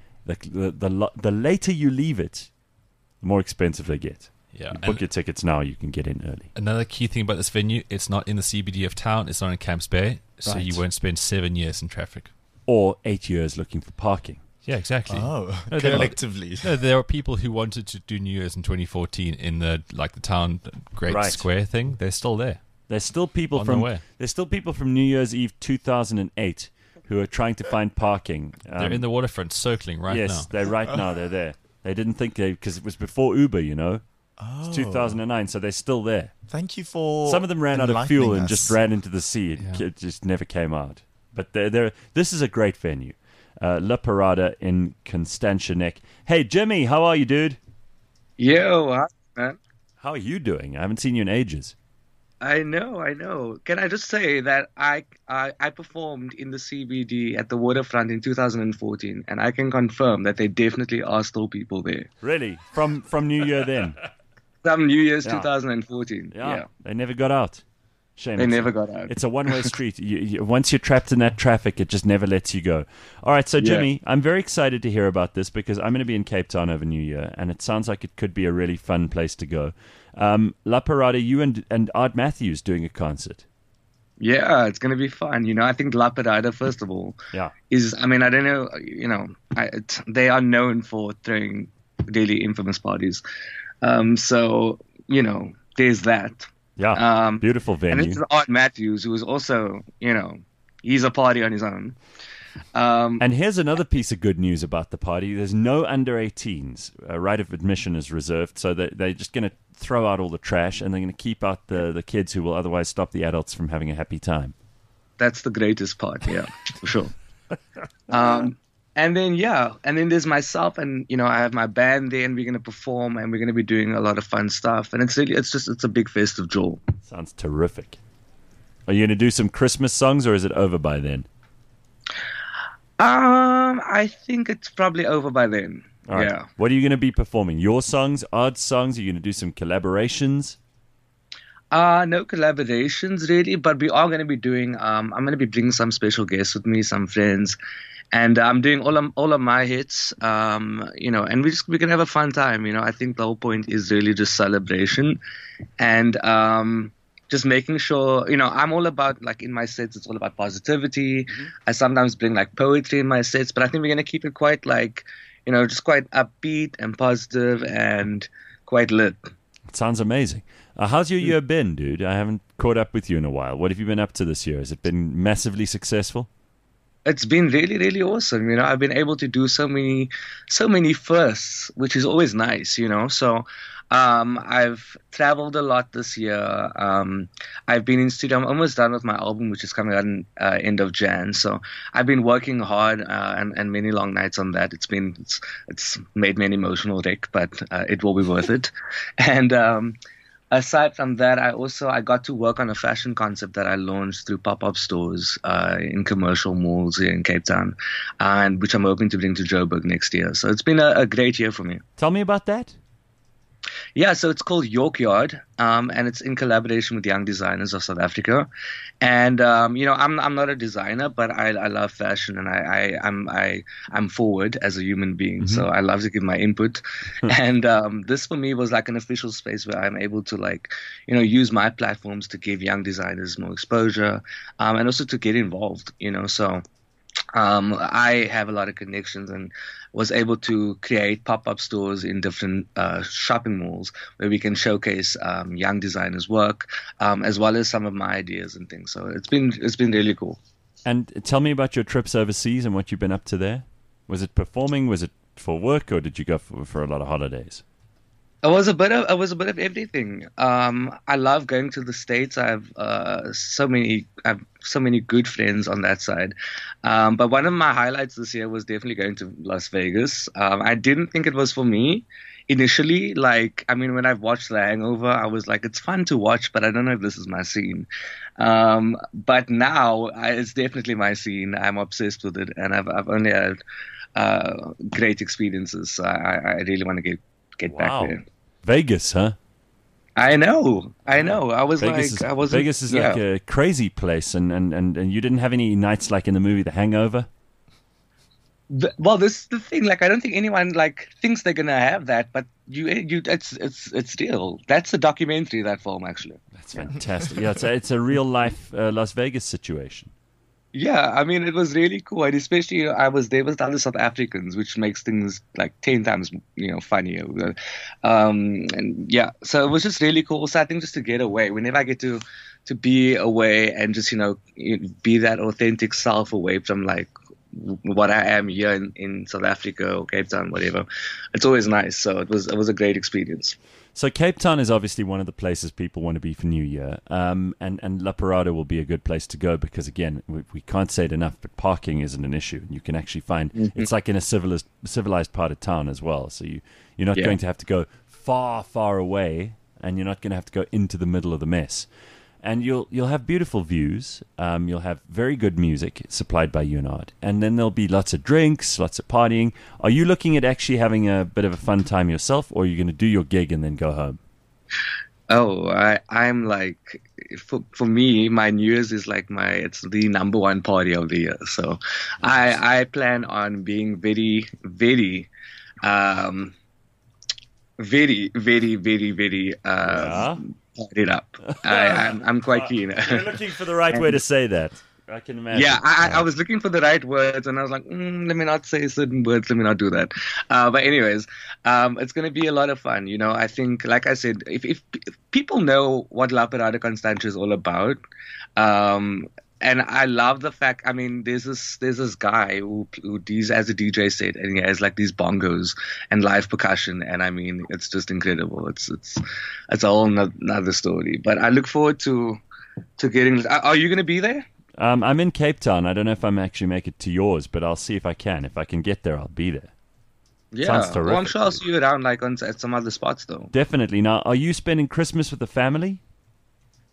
the later you leave it, the more expensive they get. Yeah, you book your tickets now, you can get in early. Another key thing about this venue, it's not in the CBD of town, it's not in Camps Bay, so Right. you won't spend 7 years in traffic. Or 8 years looking for parking. Yeah, exactly. Oh, No, collectively. there are people who wanted to do New Year's in 2014 in the town Great Right. Square thing. They're still there. There's still people On the from way. there's still people from New Year's Eve 2008 who are trying to find parking. They're in the waterfront circling right yes, now. they're there. They didn't think because it was before Uber, you know. Oh. It's 2009, so they're still there. Thank you for Some of them ran out of fuel and enlightening just us. ran into the sea. It just never came out. But this is a great venue. La Parada in Constantia Neck. Hey, Jimmy, how are you, dude? Yo, hi, man. How are you doing? I haven't seen you in ages. I know. Can I just say that I performed in the CBD at the waterfront in 2014, and I can confirm that there definitely are still people there. Really? From New Year then? Some New Year's Yeah. 2014. Yeah. Yeah. They never got out. Shame. They It's- never got out. It's a one-way street. Once you're trapped in that traffic, it just never lets you go. All right, so Jimmy, I'm very excited to hear about this because I'm going to be in Cape Town over New Year, and it sounds like it could be a really fun place to go. La Parada, you and Ard Matthews doing a concert. Yeah, it's going to be fun. You know, I think La Parada, first of all, Yeah. I don't know, they are known for throwing really infamous parties. So, there's that. Yeah, beautiful And venue. this is Art Matthews, who is also, he's a party on his own. And here's another piece of good news about the party. There's no under 18s. Right of admission is reserved, so they're just going to throw out all the trash, and they're going to keep out the kids who will otherwise stop the adults from having a happy time. That's the greatest part, yeah, for sure. And then there's myself, and I have my band there, and we're gonna perform, and we're gonna be doing a lot of fun stuff, and it's a big festive joy. Sounds terrific. Are you going to do some Christmas songs, or is it over by then? I think it's probably over by then. All right. Yeah. What are you going to be performing? Your songs, Ard's songs? Are you going to do some collaborations? No collaborations really, but we are going to be doing. I'm going to be bringing some special guests with me, some friends, and I'm doing all of my hits. And we can have a fun time. I think the whole point is really just celebration, and just making sure. I'm all about, like, in my sets, it's all about positivity. Mm-hmm. I sometimes bring like poetry in my sets, but I think we're going to keep it quite like, just quite upbeat and positive and quite lit. It sounds amazing. How's your year been, dude? I haven't caught up with you in a while. What have you been up to this year? Has it been massively successful? It's been really, really awesome. I've been able to do so many firsts, which is always nice, So I've traveled a lot this year. I've been in studio. I'm almost done with my album, which is coming out in end of Jan. So I've been working hard and many long nights on that. It's made me an emotional wreck, but it will be worth it. And aside from that, I got to work on a fashion concept that I launched through pop-up stores in commercial malls here in Cape Town, and which I'm hoping to bring to Joburg next year. So it's been a great year for me. Tell me about that. Yeah, so it's called York Yard, and it's in collaboration with Young Designers of South Africa. And I'm not a designer, but I love fashion, and I'm forward as a human being, so I love to give my input. And this for me was like an official space where I'm able to use my platforms to give young designers more exposure, and also to get involved. So I have a lot of connections and was able to create pop-up stores in different shopping malls where we can showcase young designers' work, as well as some of my ideas and things. So it's been really cool. And tell me about your trips overseas and what you've been up to there. Was it performing? Was it for work, or did you go for a lot of holidays? It was a bit of everything. I love going to the States. I have so many good friends on that side. But one of my highlights this year was definitely going to Las Vegas. I didn't think it was for me initially. When I've watched The Hangover, I was like, it's fun to watch, but I don't know if this is my scene. But now it's definitely my scene. I'm obsessed with it, and I've only had great experiences. So I really want to get back there. Vegas, huh? I know. I was Vegas is like a crazy place, and you didn't have any nights like in the movie The Hangover? Well, this is the thing. I don't think anyone thinks they're gonna have that, but it's real. That's a documentary. That film, actually. That's fantastic. Yeah, it's a real life Las Vegas situation. Yeah, it was really cool, and especially I was there with other South Africans, which makes things 10 times funnier. And yeah, so it was just really cool. So I think just to get away, whenever I get to be away and just be that authentic self away from what I am here in South Africa or Cape Town, whatever, it's always nice. So it was a great experience. So Cape Town is obviously one of the places people want to be for New Year, and La Parada will be a good place to go because, again, we can't say it enough, but parking isn't an issue. You can actually find it's like in a civilized part of town as well. So you're not going to have to go far, far away, and you're not going to have to go into the middle of the mess. And you'll have beautiful views. You'll have very good music supplied by UNARD. And then there'll be lots of drinks, lots of partying. Are you looking at actually having a bit of a fun time yourself, or are you going to do your gig and then go home? Oh, I'm for me, my New Year's is it's the number one party of the year. So I plan on being very, very, very, very, very, very, it up. I'm quite keen. You're looking for the right way to say that. I can imagine. Yeah, I was looking for the right words, and I was like, let me not say certain words. Let me not do that. But anyways, it's going to be a lot of fun. I think, like I said, if people know what La Parada Constantia is all about, and I love the fact, there's this guy who as a DJ set, and he has these bongos and live percussion, and it's just incredible. It's a whole nother story. But I look forward to getting. Are you going to be there? I'm in Cape Town. I don't know if I'm actually make it to yours, but I'll see if I can. If I can get there, I'll be there. Yeah, sounds terrific. Well, I'm sure I'll see you around at some other spots though. Definitely. Now, are you spending Christmas with the family?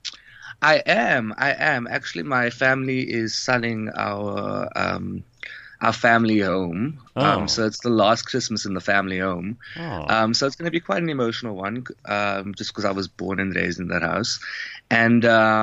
I am. Actually, my family is selling our family home. Oh. So it's the last Christmas in the family home. Oh. So it's going to be quite an emotional one, just because I was born and raised in that house. And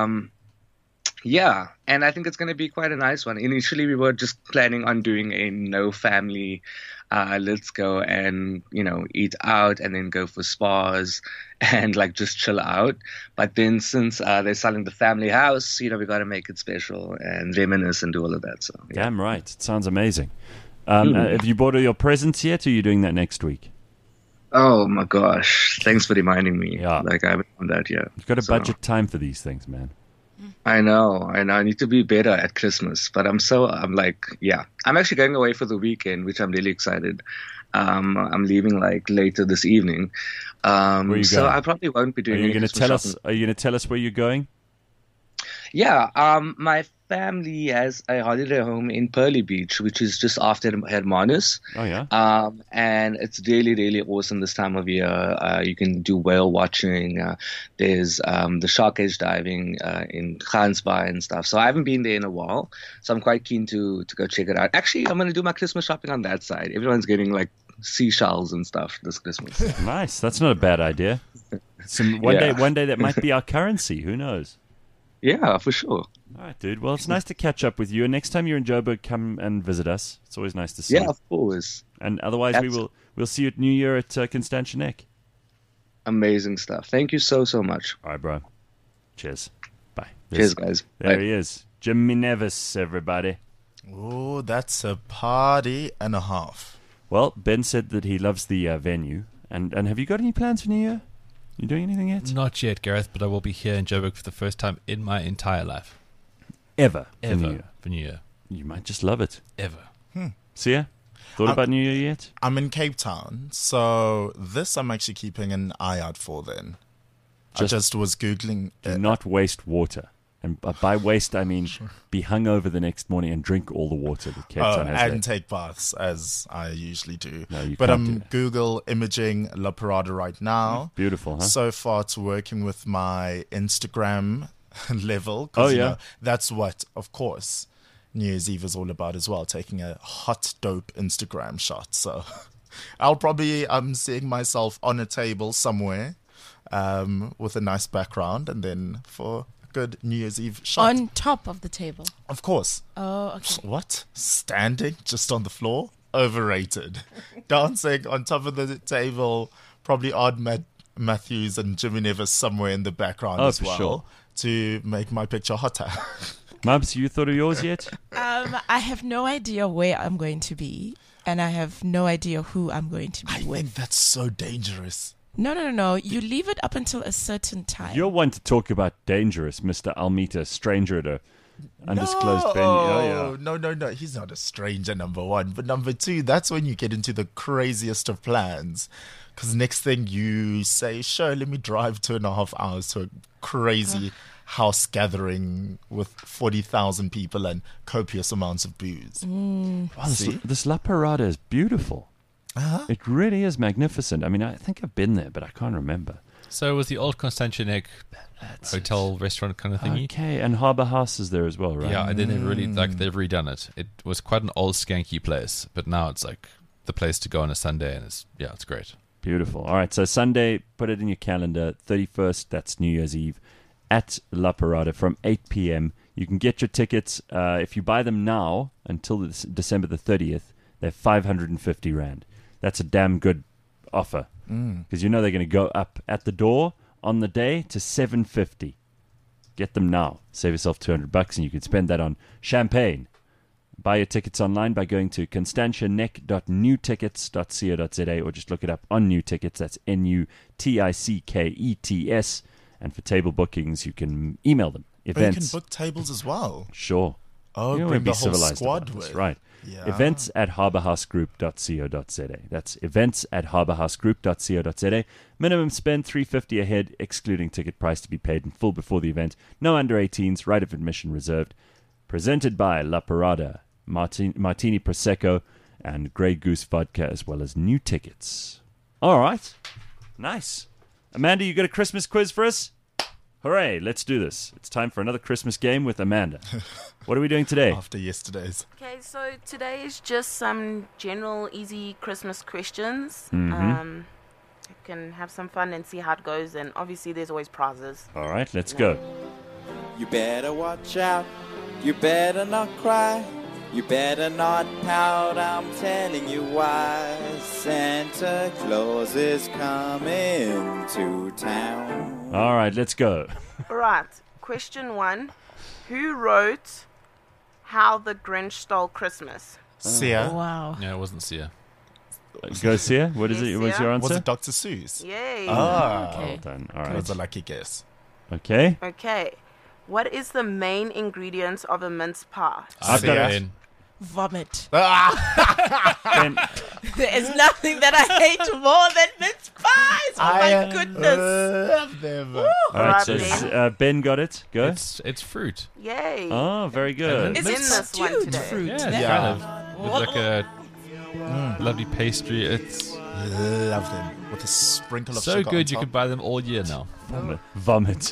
yeah, and I think it's going to be quite a nice one. Initially, we were just planning on doing a no family, let's go and, eat out and then go for spas and like just chill out. But then since they're selling the family house, we got to make it special and reminisce and do all of that. So yeah. Damn right. It sounds amazing. Have you bought all your presents yet, or are you doing that next week? Oh my gosh. Thanks for reminding me. Yeah. Like I haven't done that yet. You've got to budget time for these things, man. I know. I need to be better at Christmas, but I'm actually going away for the weekend, which I'm really excited. I'm leaving like later this evening. Where are you so going? I probably won't be doing Are you any going to Christmas tell us? shopping. Are you going to tell us where you're going? Yeah, my family has a holiday home in Pearly Beach, which is just after Hermanus. Oh, yeah. And it's really, really awesome this time of year. You can do whale watching. There's the shark cage diving in Gansbaai and stuff. So I haven't been there in a while. So I'm quite keen to go check it out. Actually, I'm going to do my Christmas shopping on that side. Everyone's getting like seashells and stuff this Christmas. Nice. That's not a bad idea. One day that might be our currency. Who knows? Yeah, for sure. All right, dude. Well, it's nice to catch up with you. And next time you're in Joburg, come and visit us. It's always nice to see. Yeah, of course. And otherwise, we'll see you at New Year at Constantia Neck. Amazing stuff. Thank you so much. All right, bro. Cheers. Bye. Cheers, guys. There Bye. he is, Jimmy Nevis. Everybody. Oh, that's a party and a half. Well, Ben said that he loves the venue. And have you got any plans for New Year? You doing anything yet? Not yet, Gareth, but I will be here in Joburg for the first time in my entire life. Ever for New Year. You might just love it. Ever. See ya? Thought about New Year yet? I'm in Cape Town, so this I'm actually keeping an eye out for then. I just was Googling. Do not waste water. And by waste, I mean be hungover the next morning and drink all the water that Cape Town has. And take baths, as I usually do. No, you but can't I'm Google imaging La Parada right now. Beautiful, huh? So far, it's working with my Instagram level. Oh, yeah. That's what, of course, New Year's Eve is all about as well, taking a hot, dope Instagram shot. So I'm seeing myself on a table somewhere with a nice background, and then for good New Year's Eve shot. On top of the table. Of course. Oh, okay. What? Standing just on the floor? Overrated. Dancing on top of the table, probably Odd Matthews and Jimmy Nevis somewhere in the background as well, sure. to make my picture hotter. Mubs, you thought of yours yet? I have no idea where I'm going to be, and I have no idea who I'm going to be with. I think that's so dangerous. No. You leave it up until a certain time. You're one to talk about dangerous, Mr. Almeida, stranger at a undisclosed venue. Oh, yeah. No. He's not a stranger, number one. But number two, that's when you get into the craziest of plans. Because next thing you say, sure, let me drive 2.5 hours to a crazy house gathering with 40,000 people and copious amounts of booze. Wow, this La Parada is beautiful. Uh-huh. It really is magnificent. I mean, I think I've been there, but I can't remember. So it was the old Constantia Neck hotel, restaurant kind of thingy? Okay, and Harbour House is there as well, right? Yeah, and then they've redone it. It was quite an old skanky place, but now it's like the place to go on a Sunday, and it's great. Beautiful. All right, so Sunday, put it in your calendar, 31st, that's New Year's Eve, at La Parada from 8 p.m. You can get your tickets. If you buy them now until December the 30th, they're 550 Rand. That's a damn good offer, because you know they're going to go up at the door on the day to 750. Get them now. Save yourself $200, and you can spend that on champagne. Buy your tickets online by going to constantianeck.newtickets.co.za, or just look it up on New Tickets. That's NUTICKETS. And for table bookings, you can email them. Events. You can book tables as well. Sure. Oh, you bring be the whole civilized squad about this, with. right? Yeah. Events at harbourhousegroup.co.za. That's events at harbourhousegroup.co.za. Minimum spend $350 a head, excluding ticket price to be paid in full before the event. No under 18s. Right of admission reserved. Presented by La Parada, Martini Prosecco, and Grey Goose Vodka, as well as New Tickets. All right. Nice. Amanda, you got a Christmas quiz for us? Hooray, let's do this. It's time for another Christmas game with Amanda. What are we doing today? After yesterday's. Okay, so today is just some general easy Christmas questions. Mhm. You can have some fun and see how it goes, and obviously there's always prizes. All right, let's go. You better watch out. You better not cry. You better not pout. I'm telling you why. Santa Claus is coming to town. All right, let's go. All right, question 1. Who wrote How the Grinch Stole Christmas? Sia. Wow. No, it wasn't Sia. Go, Sia. What is Yes, it? What's Sia. your answer? Was it Dr. Seuss? Yay. Ah. Okay. Well done. All That right. was a lucky guess. Okay. Okay. What is the main ingredients of a mince pie? I've got it. Vomit. Ben, There is nothing that I hate more than mince pies. Oh my goodness. Love them. Woo. all right, so Ben. Ben got it. Go. It's fruit. Yay. Oh, very good. It's in this one stewed today. fruit. Yeah, Yeah. kind of. With like a lovely pastry. It's Love them. With a sprinkle of so sugar good on you top. could buy them all year now. Vomit.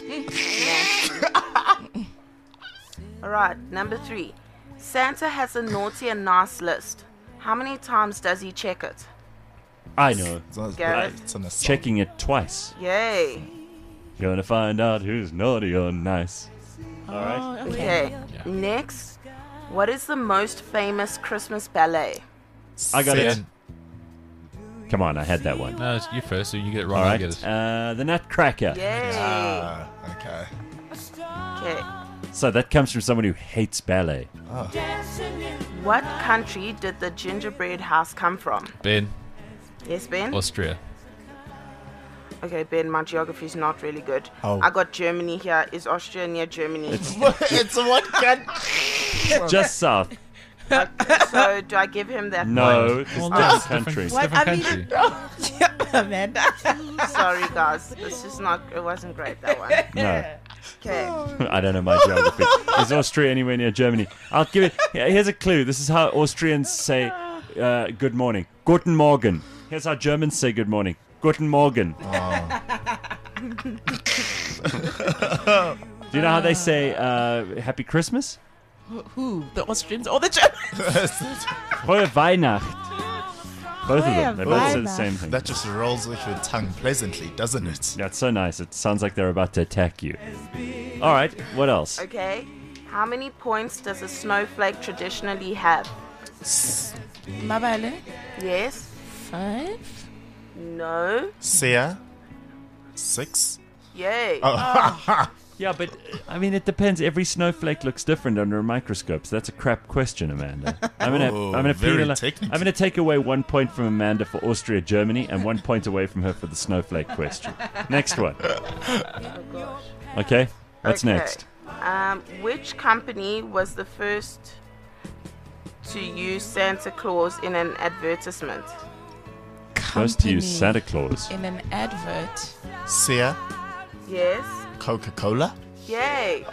All right, number 3. Santa has a naughty and nice list. How many times does he check it? I know. Garrett? It's on a song. Checking it twice. Yay. Gonna find out who's naughty or nice. All right. Okay. Next, what is the most famous Christmas ballet? I got it. Sia. Come on, I had that one. No, it's you first, so you get it wrong. All I right. get it. The Nutcracker. Yay. Ah, okay. Okay. So that comes from someone who hates ballet. What country did the gingerbread house come from? Ben, Yes, Ben? Austria. Okay, Ben, my geography is not really good. Oh. I got Germany here. Is Austria near Germany? It's what country? Just south. So do I give him that No, point? it's Well, a no, different it's different. country. It's What? different country. Amanda. Sorry, guys. This is not. It wasn't great, that one. No. Okay. I don't know my geography. Is Austria anywhere near Germany? I'll give it. Here's a clue. This is how Austrians say good morning. Guten Morgen. Here's how Germans say good morning. Guten Morgen. Do you know how they say Happy Christmas? Who? The Austrians or the Germans? Frohe Weihnacht. Both of them. They both say the Weihnacht. same thing. That just rolls with your tongue pleasantly, doesn't it? That's so nice. It sounds like they're about to attack you. All right. What else? Okay. How many points does a snowflake traditionally have? Mabale? Yes. 5? No. Sia? 6? Yay. Yeah, but I mean, it depends. Every snowflake looks different under a microscope, so that's a crap question, Amanda. I'm gonna very penalize. technical. I'm gonna take away 1 point from Amanda for Austria, Germany, and 1 point away from her for the snowflake question. Next one. Okay, what's Okay. next? Which company was the first to use Santa Claus in an advertisement? First to use Santa Claus. In an advert. Sia? Yes. Coca-Cola? Yay.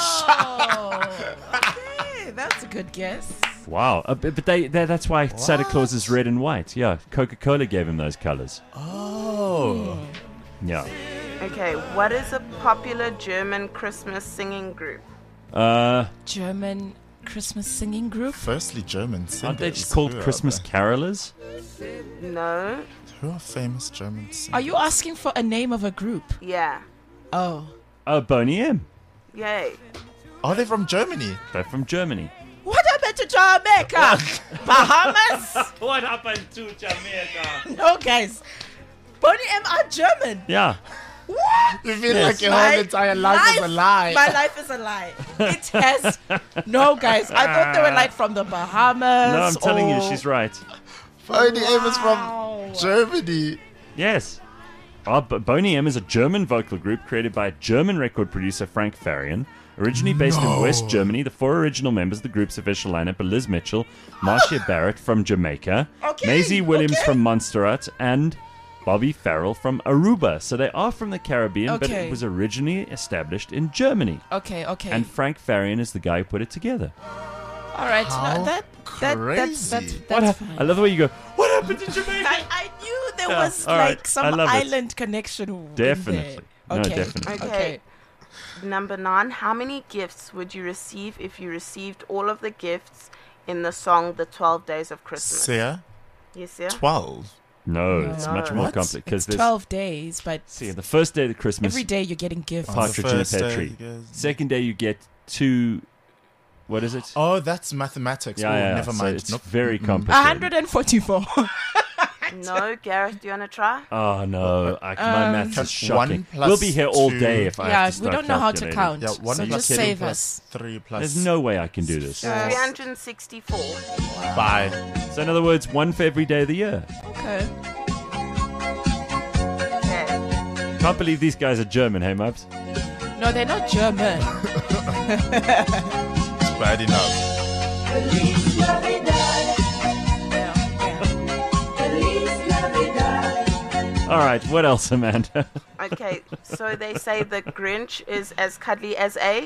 Okay, that's a good guess. Wow, but that's why Santa Claus is red and white. Yeah, Coca-Cola gave him those colors. Oh. Yeah. Okay, what is a popular German Christmas singing group? German Christmas singing group? Firstly, German singers. Aren't they just called Who are Christmas they? carolers? No. Who are famous German singers? Are you asking for a name of a group? Yeah. Oh. Oh, Boney M. Yay. Are they from Germany? They're from Germany. What happened to Jamaica? Bahamas? What happened to Jamaica? No, guys. Boney M are German. Yeah. What? You feel like your whole entire life is a lie. My life is a lie. It has. No, guys. I thought they were like from the Bahamas. No, I'm telling you, or- she's right. Boney M is from Germany. Yes. Boney M is a German vocal group created by German record producer Frank Farian. Originally based in West Germany, the 4 original members of the group's official lineup are Liz Mitchell, Marcia Barrett from Jamaica, Maisie Williams from Montserrat, and Bobby Farrell from Aruba. So they are from the Caribbean, but Okay. it was originally established in Germany. Okay, okay. And Frank Farian is the guy who put it together. All right. How No, that's crazy. fine. I love the way you go, what happened to Jamaica? I knew there Yeah, was all right. like I some love it. island connection. in Definitely. there. No, Okay. definitely. Okay. Number 9. How many gifts would you receive if you received all of the gifts in the song The 12 Days of Christmas? Sia? Yes, yeah? 12? No, it's much more What? complicated. Because It's 12 days, but See, the first day of Christmas, every day you're getting gifts. partridge in a first pear day tree. you get- Second day you get 2. What is it? Oh, that's mathematics. Yeah, oh, yeah. never So mind. it's Nope. very Mm-mm. complicated. 144. No, Gareth, do you want to try? Oh no, my maths is shocking. 1 plus We'll be here all 2. day if I Yeah, have to we start don't know how to calculating. count. Yeah, 1 So plus just 2 save plus us. 3 plus... There's no way I can do this. 364. Bye. So in other words, 1 for every day of the year. Okay. Okay. Can't believe these guys are German, hey Mubs? No, they're not German. It's bad enough. All right, what else, Amanda? Okay, so they say the Grinch is as cuddly as a...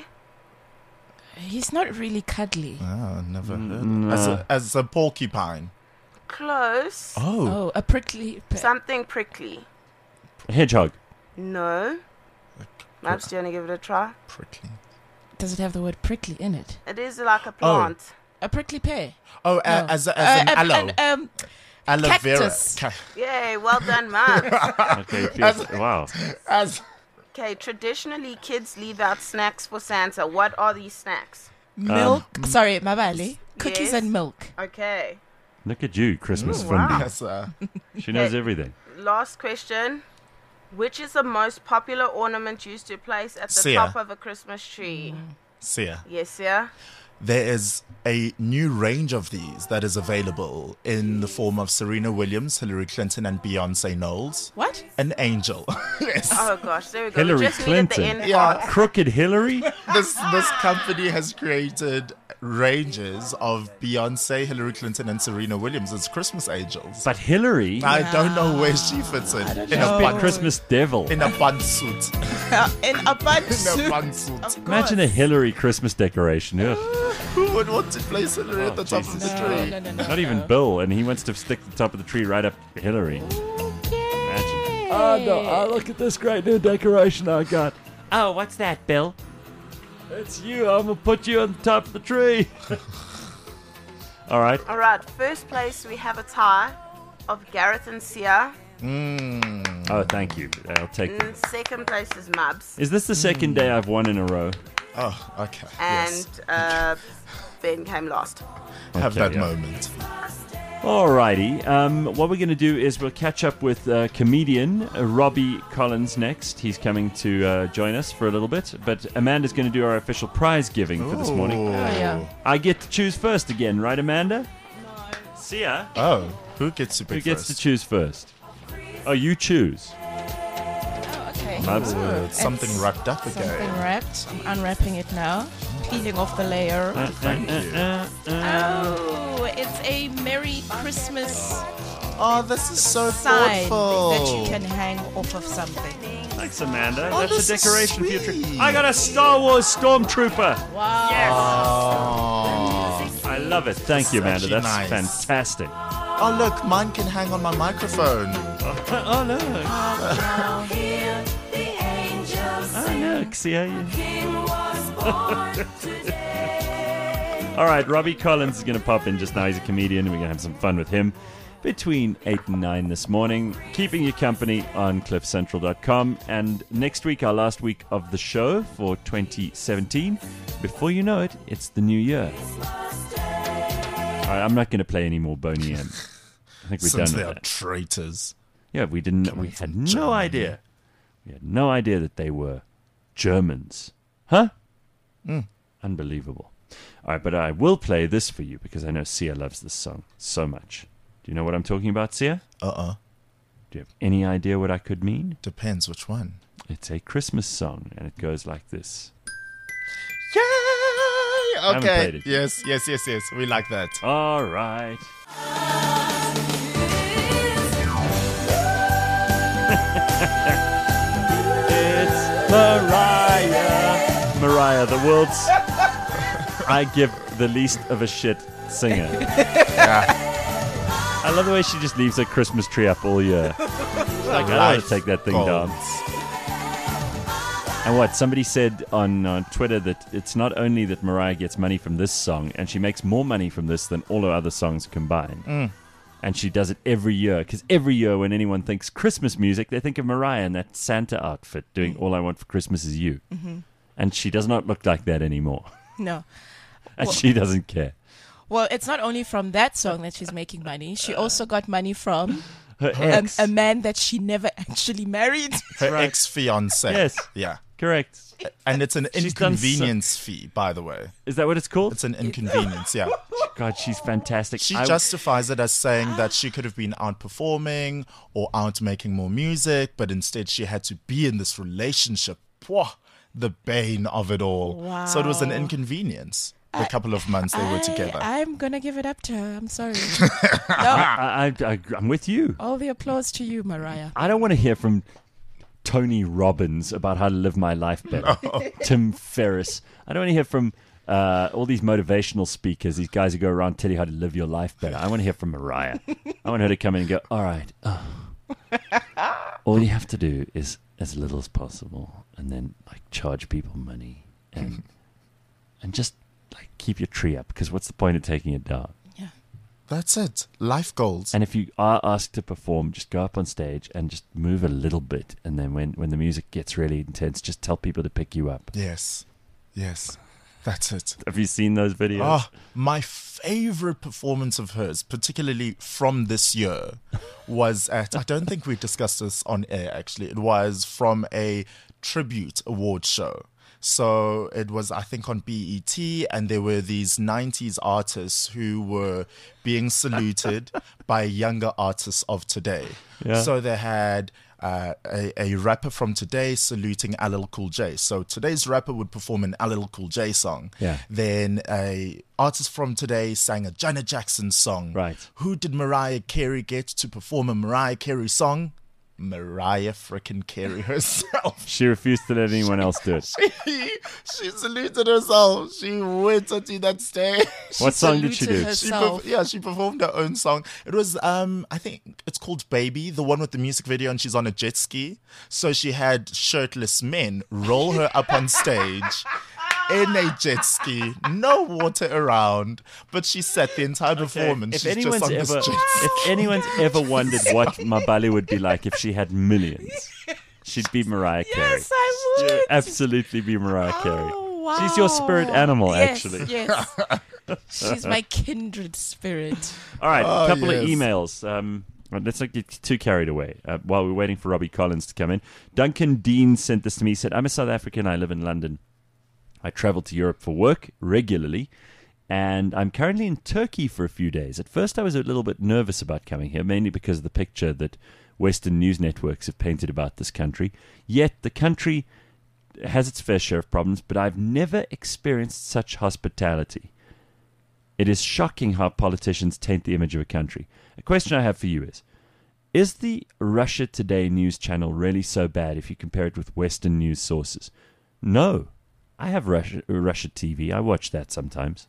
He's not really cuddly. Oh, never heard. As a porcupine. Close. Oh, a prickly. Something prickly. Hedgehog. No. Maps, do you want to give it a try? Prickly. Does it have the word prickly in it? It is like a plant. A prickly pear. Oh, No. as an aloe. Aloe vera. Cactus. Yay, well done, Maps. Okay, wow. As Okay, traditionally kids leave out snacks for Santa. What are these snacks? Milk. Sorry, Mabali. Cookies Yes. and milk. Okay. Look at you, Christmas Ooh, Fundy. wow. Yes, She knows Okay. everything. Last question. Which is the most popular ornament used to place at the Sia. top of a Christmas tree? Sia. Yes, yeah. There is a new range of these that is available in the form of Serena Williams, Hillary Clinton, and Beyonce Knowles. What? An angel. Yes. Oh gosh, there we go. Hillary we just needed the Clinton. end Yeah. part. Crooked Hillary? This company has created ranges of Beyonce, Hillary Clinton, and Serena Williams as Christmas angels. But Hillary? I don't know where she fits in. In a Big bun Christmas devil. in a bun suit. In a bunch. In a bun suit. Imagine a Hillary Christmas decoration. Ugh. Who would want to place Hillary at the top of the tree? No. Not even Bill, and he wants to stick the top of the tree right up Hillary. Imagine. Oh no! Oh, look at this great new decoration I got. Oh, what's that, Bill? It's you. I'm gonna put you on the top of the tree. All right. All right, first place we have a tie of Gareth and Sia. Oh, thank you. I'll take. And second place is Mubs. Is this the second day I've won in a row? Oh, okay. And Ben came last. Have Okay, that yeah. moment. Alrighty. What we're going to do is we'll catch up with comedian Robbie Collins next. He's coming to join us for a little bit. But Amanda's going to do our official prize giving for this morning. Oh, yeah. I get to choose first again, right, Amanda? No. Sia? Oh, who gets to pick Who gets first? to choose first? Oh, you choose. Oh, okay. Mubs? Ooh, it's something It's wrapped up Something again. wrapped. I'm unwrapping it now. Peeling off the layer. Thank you. Oh, it's a Merry Christmas Oh, this is so sign thoughtful. that you can hang off of something. Thanks, Amanda. Oh, That's this a is decoration for your tree. sweet. I got a Star Wars Stormtrooper. Wow. Oh. I love it. Thank you, Amanda. Actually That's nice. fantastic. Oh, look, mine can hang on my microphone. Oh, no. Oh, look. See how you... All right, Robbie Collins is going to pop in just now. He's a comedian, and we're going to have some fun with him between 8 and 9 this morning. Keeping you company on cliffcentral.com. And next week, our last week of the show for 2017. Before you know it, it's the new year. All right, I'm not going to play any more Boney M. I think we're Since done they with are that. traitors. Yeah, we didn't. Coming We had from no Germany. idea. We had no idea that they were Germans. Huh? Unbelievable. All right, but I will play this for you because I know Sia loves this song so much. Do you know what I'm talking about, Sia? Do you have any idea what I could mean? Depends which one. It's a Christmas song, and it goes like this. Yay! haven't Okay. played it yet. Yes. We like that. All right. It's Mariah. Mariah, the world's, I give the least of a shit singer. I love the way she just leaves her Christmas tree up all year. She's like, I want to take that thing down. And what somebody said on Twitter that it's not only that Mariah gets money from this song, and she makes more money from this than all her other songs combined. And she does it every year, because every year when anyone thinks Christmas music, they think of Mariah in that Santa outfit doing All I Want for Christmas Is You. And she does not look like that anymore. No. And she doesn't care. Well, it's not only from that song that she's making money. She also got money from her ex. A man that she never actually married. Her ex-fiancé. Yes. Yeah. Correct. And it's an She's done inconvenience fee, by the way. Is that what it's called? It's an inconvenience, yeah. God, she's fantastic. She justifies it as saying that she could have been out performing or out making more music, but instead she had to be in this relationship. Pwah, the bane of it all. Wow. So it was an inconvenience. The couple of months they were together. I'm going to give it up to her. I'm sorry. I'm with you. All the applause to you, Mariah. I don't want to hear from Tony Robbins about how to live my life better. Tim Ferriss. I don't want to hear from all these motivational speakers, these guys who go around tell you how to live your life better. I want to hear from Mariah. I want her to come in and go, all right, all you have to do is as little as possible, and then like charge people money and just like keep your tree up, because what's the point of taking it down? Yeah, that's it. Life goals. And if you are asked to perform, just go up on stage and just move a little bit, and then when the music gets really intense, just tell people to pick you up. Yes, that's it. Have you seen those videos? Oh, my favorite performance of hers, particularly from this year, was at, I don't think we discussed this on air actually, it was from a tribute award show. So it was, I think, on BET, and there were these 90s artists who were being saluted by younger artists of today. Yeah. So they had a rapper from today saluting LL Cool J. So today's rapper would perform an LL Cool J song. Yeah. Then a artist from today sang a Janet Jackson song. Right. Who did Mariah Carey get to perform a Mariah Carey song? Mariah frickin' Carey herself. She refused to let anyone else do it. She saluted herself. She went onto that stage. What song did she do? She performed her own song. It was, I think it's called Baby, the one with the music video, and she's on a jet ski. So she had shirtless men roll her up on stage in a jet ski, no water around, but she sat the entire performance. If She's just on this jet ski. if anyone's ever wondered what Mabali would be like if she had millions, she'd be Mariah Carey. Yes, I would. She'd absolutely be Mariah Carey. Wow. She's your spirit animal, Yes, actually. Yes. She's my kindred spirit. All right, a couple of yes. emails. Let's not get too carried away while we're waiting for Robbie Collins to come in. Duncan Dean sent this to me. He said, I'm a South African. I live in London. I travel to Europe for work regularly, and I'm currently in Turkey for a few days. At first, I was a little bit nervous about coming here, mainly because of the picture that Western news networks have painted about this country. Yet, the country has its fair share of problems, but I've never experienced such hospitality. It is shocking how politicians taint the image of a country. A question I have for you is the Russia Today news channel really so bad if you compare it with Western news sources? No. I have Russia TV. I watch that sometimes.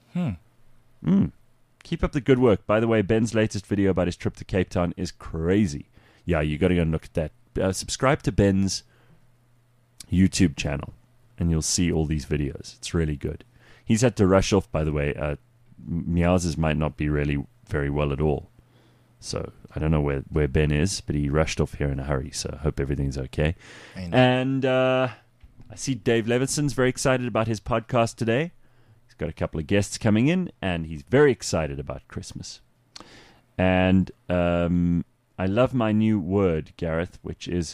Keep up the good work. By the way, Ben's latest video about his trip to Cape Town is crazy. Yeah, you got to go and look at that. Subscribe to Ben's YouTube channel, and you'll see all these videos. It's really good. He's had to rush off, by the way. Meows's might not be really very well at all. So I don't know where Ben is, but he rushed off here in a hurry, so I hope everything's okay. And I see Dave Levinson's very excited about his podcast today. He's got a couple of guests coming in, and he's very excited about Christmas. And I love my new word, Gareth, which is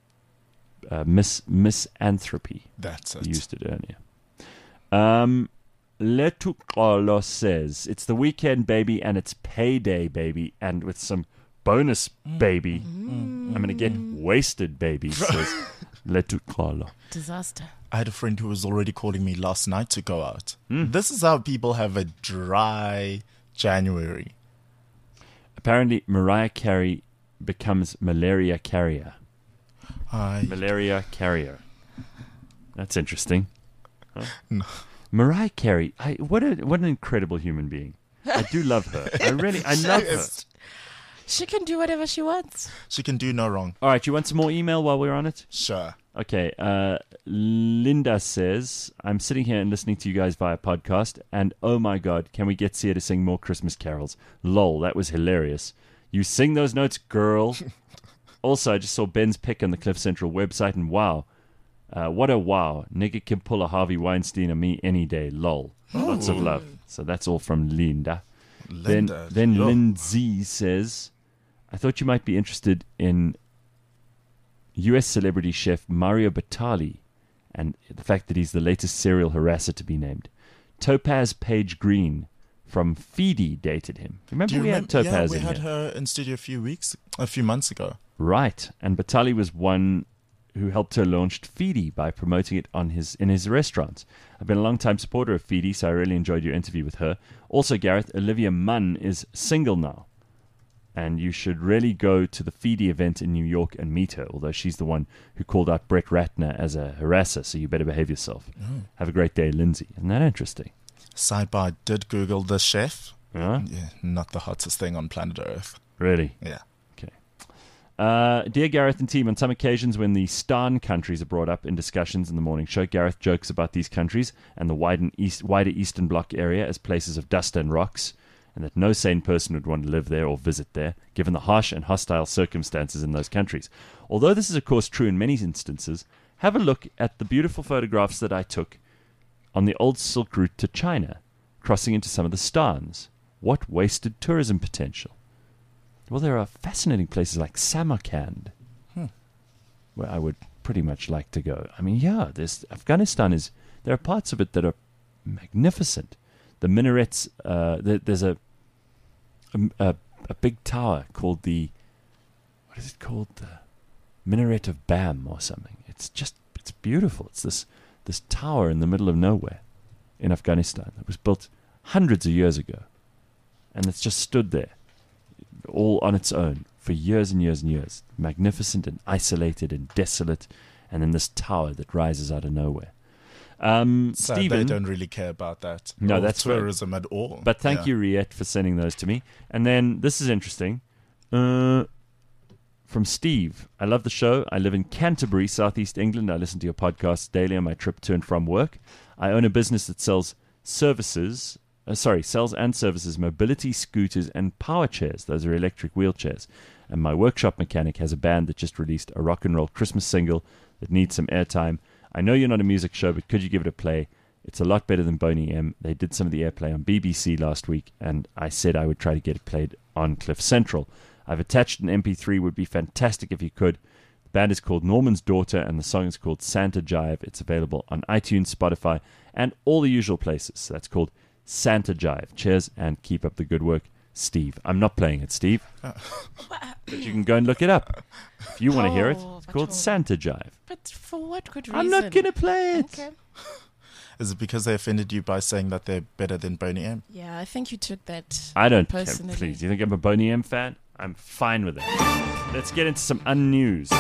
misanthropy. That's it. You used it earlier. Letukolo says, it's the weekend, baby, and it's payday, baby, and with some bonus, baby. I'm going to get wasted, baby, says Letukolo. Disaster. I had a friend who was already calling me last night to go out. This is how people have a dry January. Apparently, Mariah Carey becomes malaria carrier. Malaria carrier. That's interesting. Huh? No. Mariah Carey, what an incredible human being. I do love her. I love her. She can do whatever she wants. She can do no wrong. All right, you want some more email while we're on it? Sure. Okay, Linda says, I'm sitting here and listening to you guys via podcast, and oh my god, can we get Sia to sing more Christmas carols? Lol, that was hilarious. You sing those notes, girl. Also, I just saw Ben's pick on the Cliff Central website, and wow. What a wow. Nigga can pull a Harvey Weinstein on me any day, lol. Lots of love. So that's all from Linda. Then Lindsay says, I thought you might be interested in U.S. celebrity chef Mario Batali and the fact that he's the latest serial harasser to be named. Topaz Page Green from Feedy dated him. Remember we had Topaz in we had here? her in studio a few months ago. Right, and Batali was one who helped her launch Feedy by promoting it in his restaurants. I've been a long-time supporter of Feedy, so I really enjoyed your interview with her. Also, Gareth, Olivia Munn is single now, and you should really go to the Feedy event in New York and meet her, although she's the one who called out Brett Ratner as a harasser, so you better behave yourself. Have a great day, Lindsay. Isn't that interesting? Sidebar, did Google the chef. Yeah, not the hottest thing on planet Earth. Really? Yeah. Dear Gareth and team, on some occasions when the Stan countries are brought up in discussions in the morning show, Gareth jokes about these countries and the wider Eastern Bloc area as places of dust and rocks, and that no sane person would want to live there or visit there, given the harsh and hostile circumstances in those countries. Although this is of course true in many instances, have a look at the beautiful photographs that I took on the old Silk Route to China, crossing into some of the Stans. What wasted tourism potential. Well, there are fascinating places like Samarkand, where I would pretty much like to go. I mean, Afghanistan there are parts of it that are magnificent. The minarets, there's a big tower called what is it called? The Minaret of Bam or something. It's beautiful. It's this tower in the middle of nowhere in Afghanistan. It was built hundreds of years ago, and it's just stood there, all on its own for years and years and years. Magnificent and isolated and desolate, and then this tower that rises out of nowhere. So Stephen, they don't really care about that. No, or that's tourism at all. But thank you, Riette, for sending those to me. And then this is interesting. From Steve, I love the show. I live in Canterbury, Southeast England. I listen to your podcasts daily on my trip to and from work. I own a business that sells sells and services mobility scooters and power chairs. Those are electric wheelchairs. And my workshop mechanic has a band that just released a rock and roll Christmas single that needs some airtime. I know you're not a music show, but could you give it a play? It's a lot better than Boney M. They did some of the airplay on BBC last week, and I said I would try to get it played on Cliff Central. I've attached an MP3, would be fantastic if you could. The band is called Norman's Daughter, and the song is called Santa Jive. It's available on iTunes, Spotify, and all the usual places. So that's called Santa Jive. Cheers, and keep up the good work, Steve. I'm not playing it, Steve. But you can go and look it up. If you want to hear it, it's called Santa Jive. But for what good reason? I'm not going to play it. Okay. Is it because they offended you by saying that they're better than Boney M? Yeah, I think you took that I don't care. personally. Please, you think I'm a Boney M fan? I'm fine with it. Let's get into some unnews.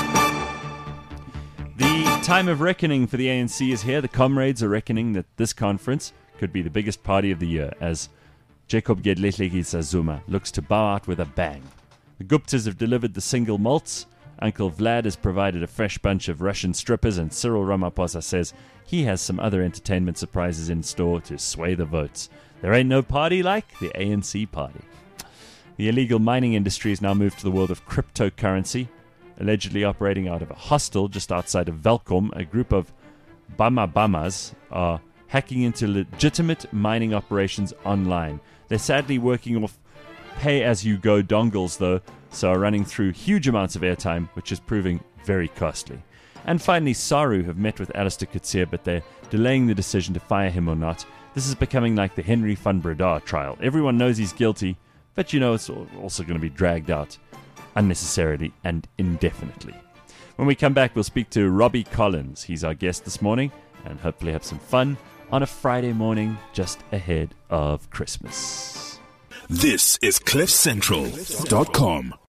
The time of reckoning for the ANC is here. The comrades are reckoning that this conference could be the biggest party of the year as Jacob Gedlehleki Zuma looks to bow out with a bang. The Guptas have delivered the single malts. Uncle Vlad has provided a fresh bunch of Russian strippers, and Cyril Ramaphosa says he has some other entertainment surprises in store to sway the votes. There ain't no party like the ANC party. The illegal mining industry has now moved to the world of cryptocurrency. Allegedly operating out of a hostel just outside of Velkom, a group of Bamas are hacking into legitimate mining operations online. They're sadly working off pay-as-you-go dongles, though, so are running through huge amounts of airtime, which is proving very costly. And finally, SARU have met with Alistair Coetzee, but they're delaying the decision to fire him or not. This is becoming like the Henry van Breda trial. Everyone knows he's guilty, but you know it's also going to be dragged out unnecessarily and indefinitely. When we come back, we'll speak to Robbie Collins. He's our guest this morning, and hopefully have some fun on a Friday morning just ahead of Christmas. This is CliffCentral.com.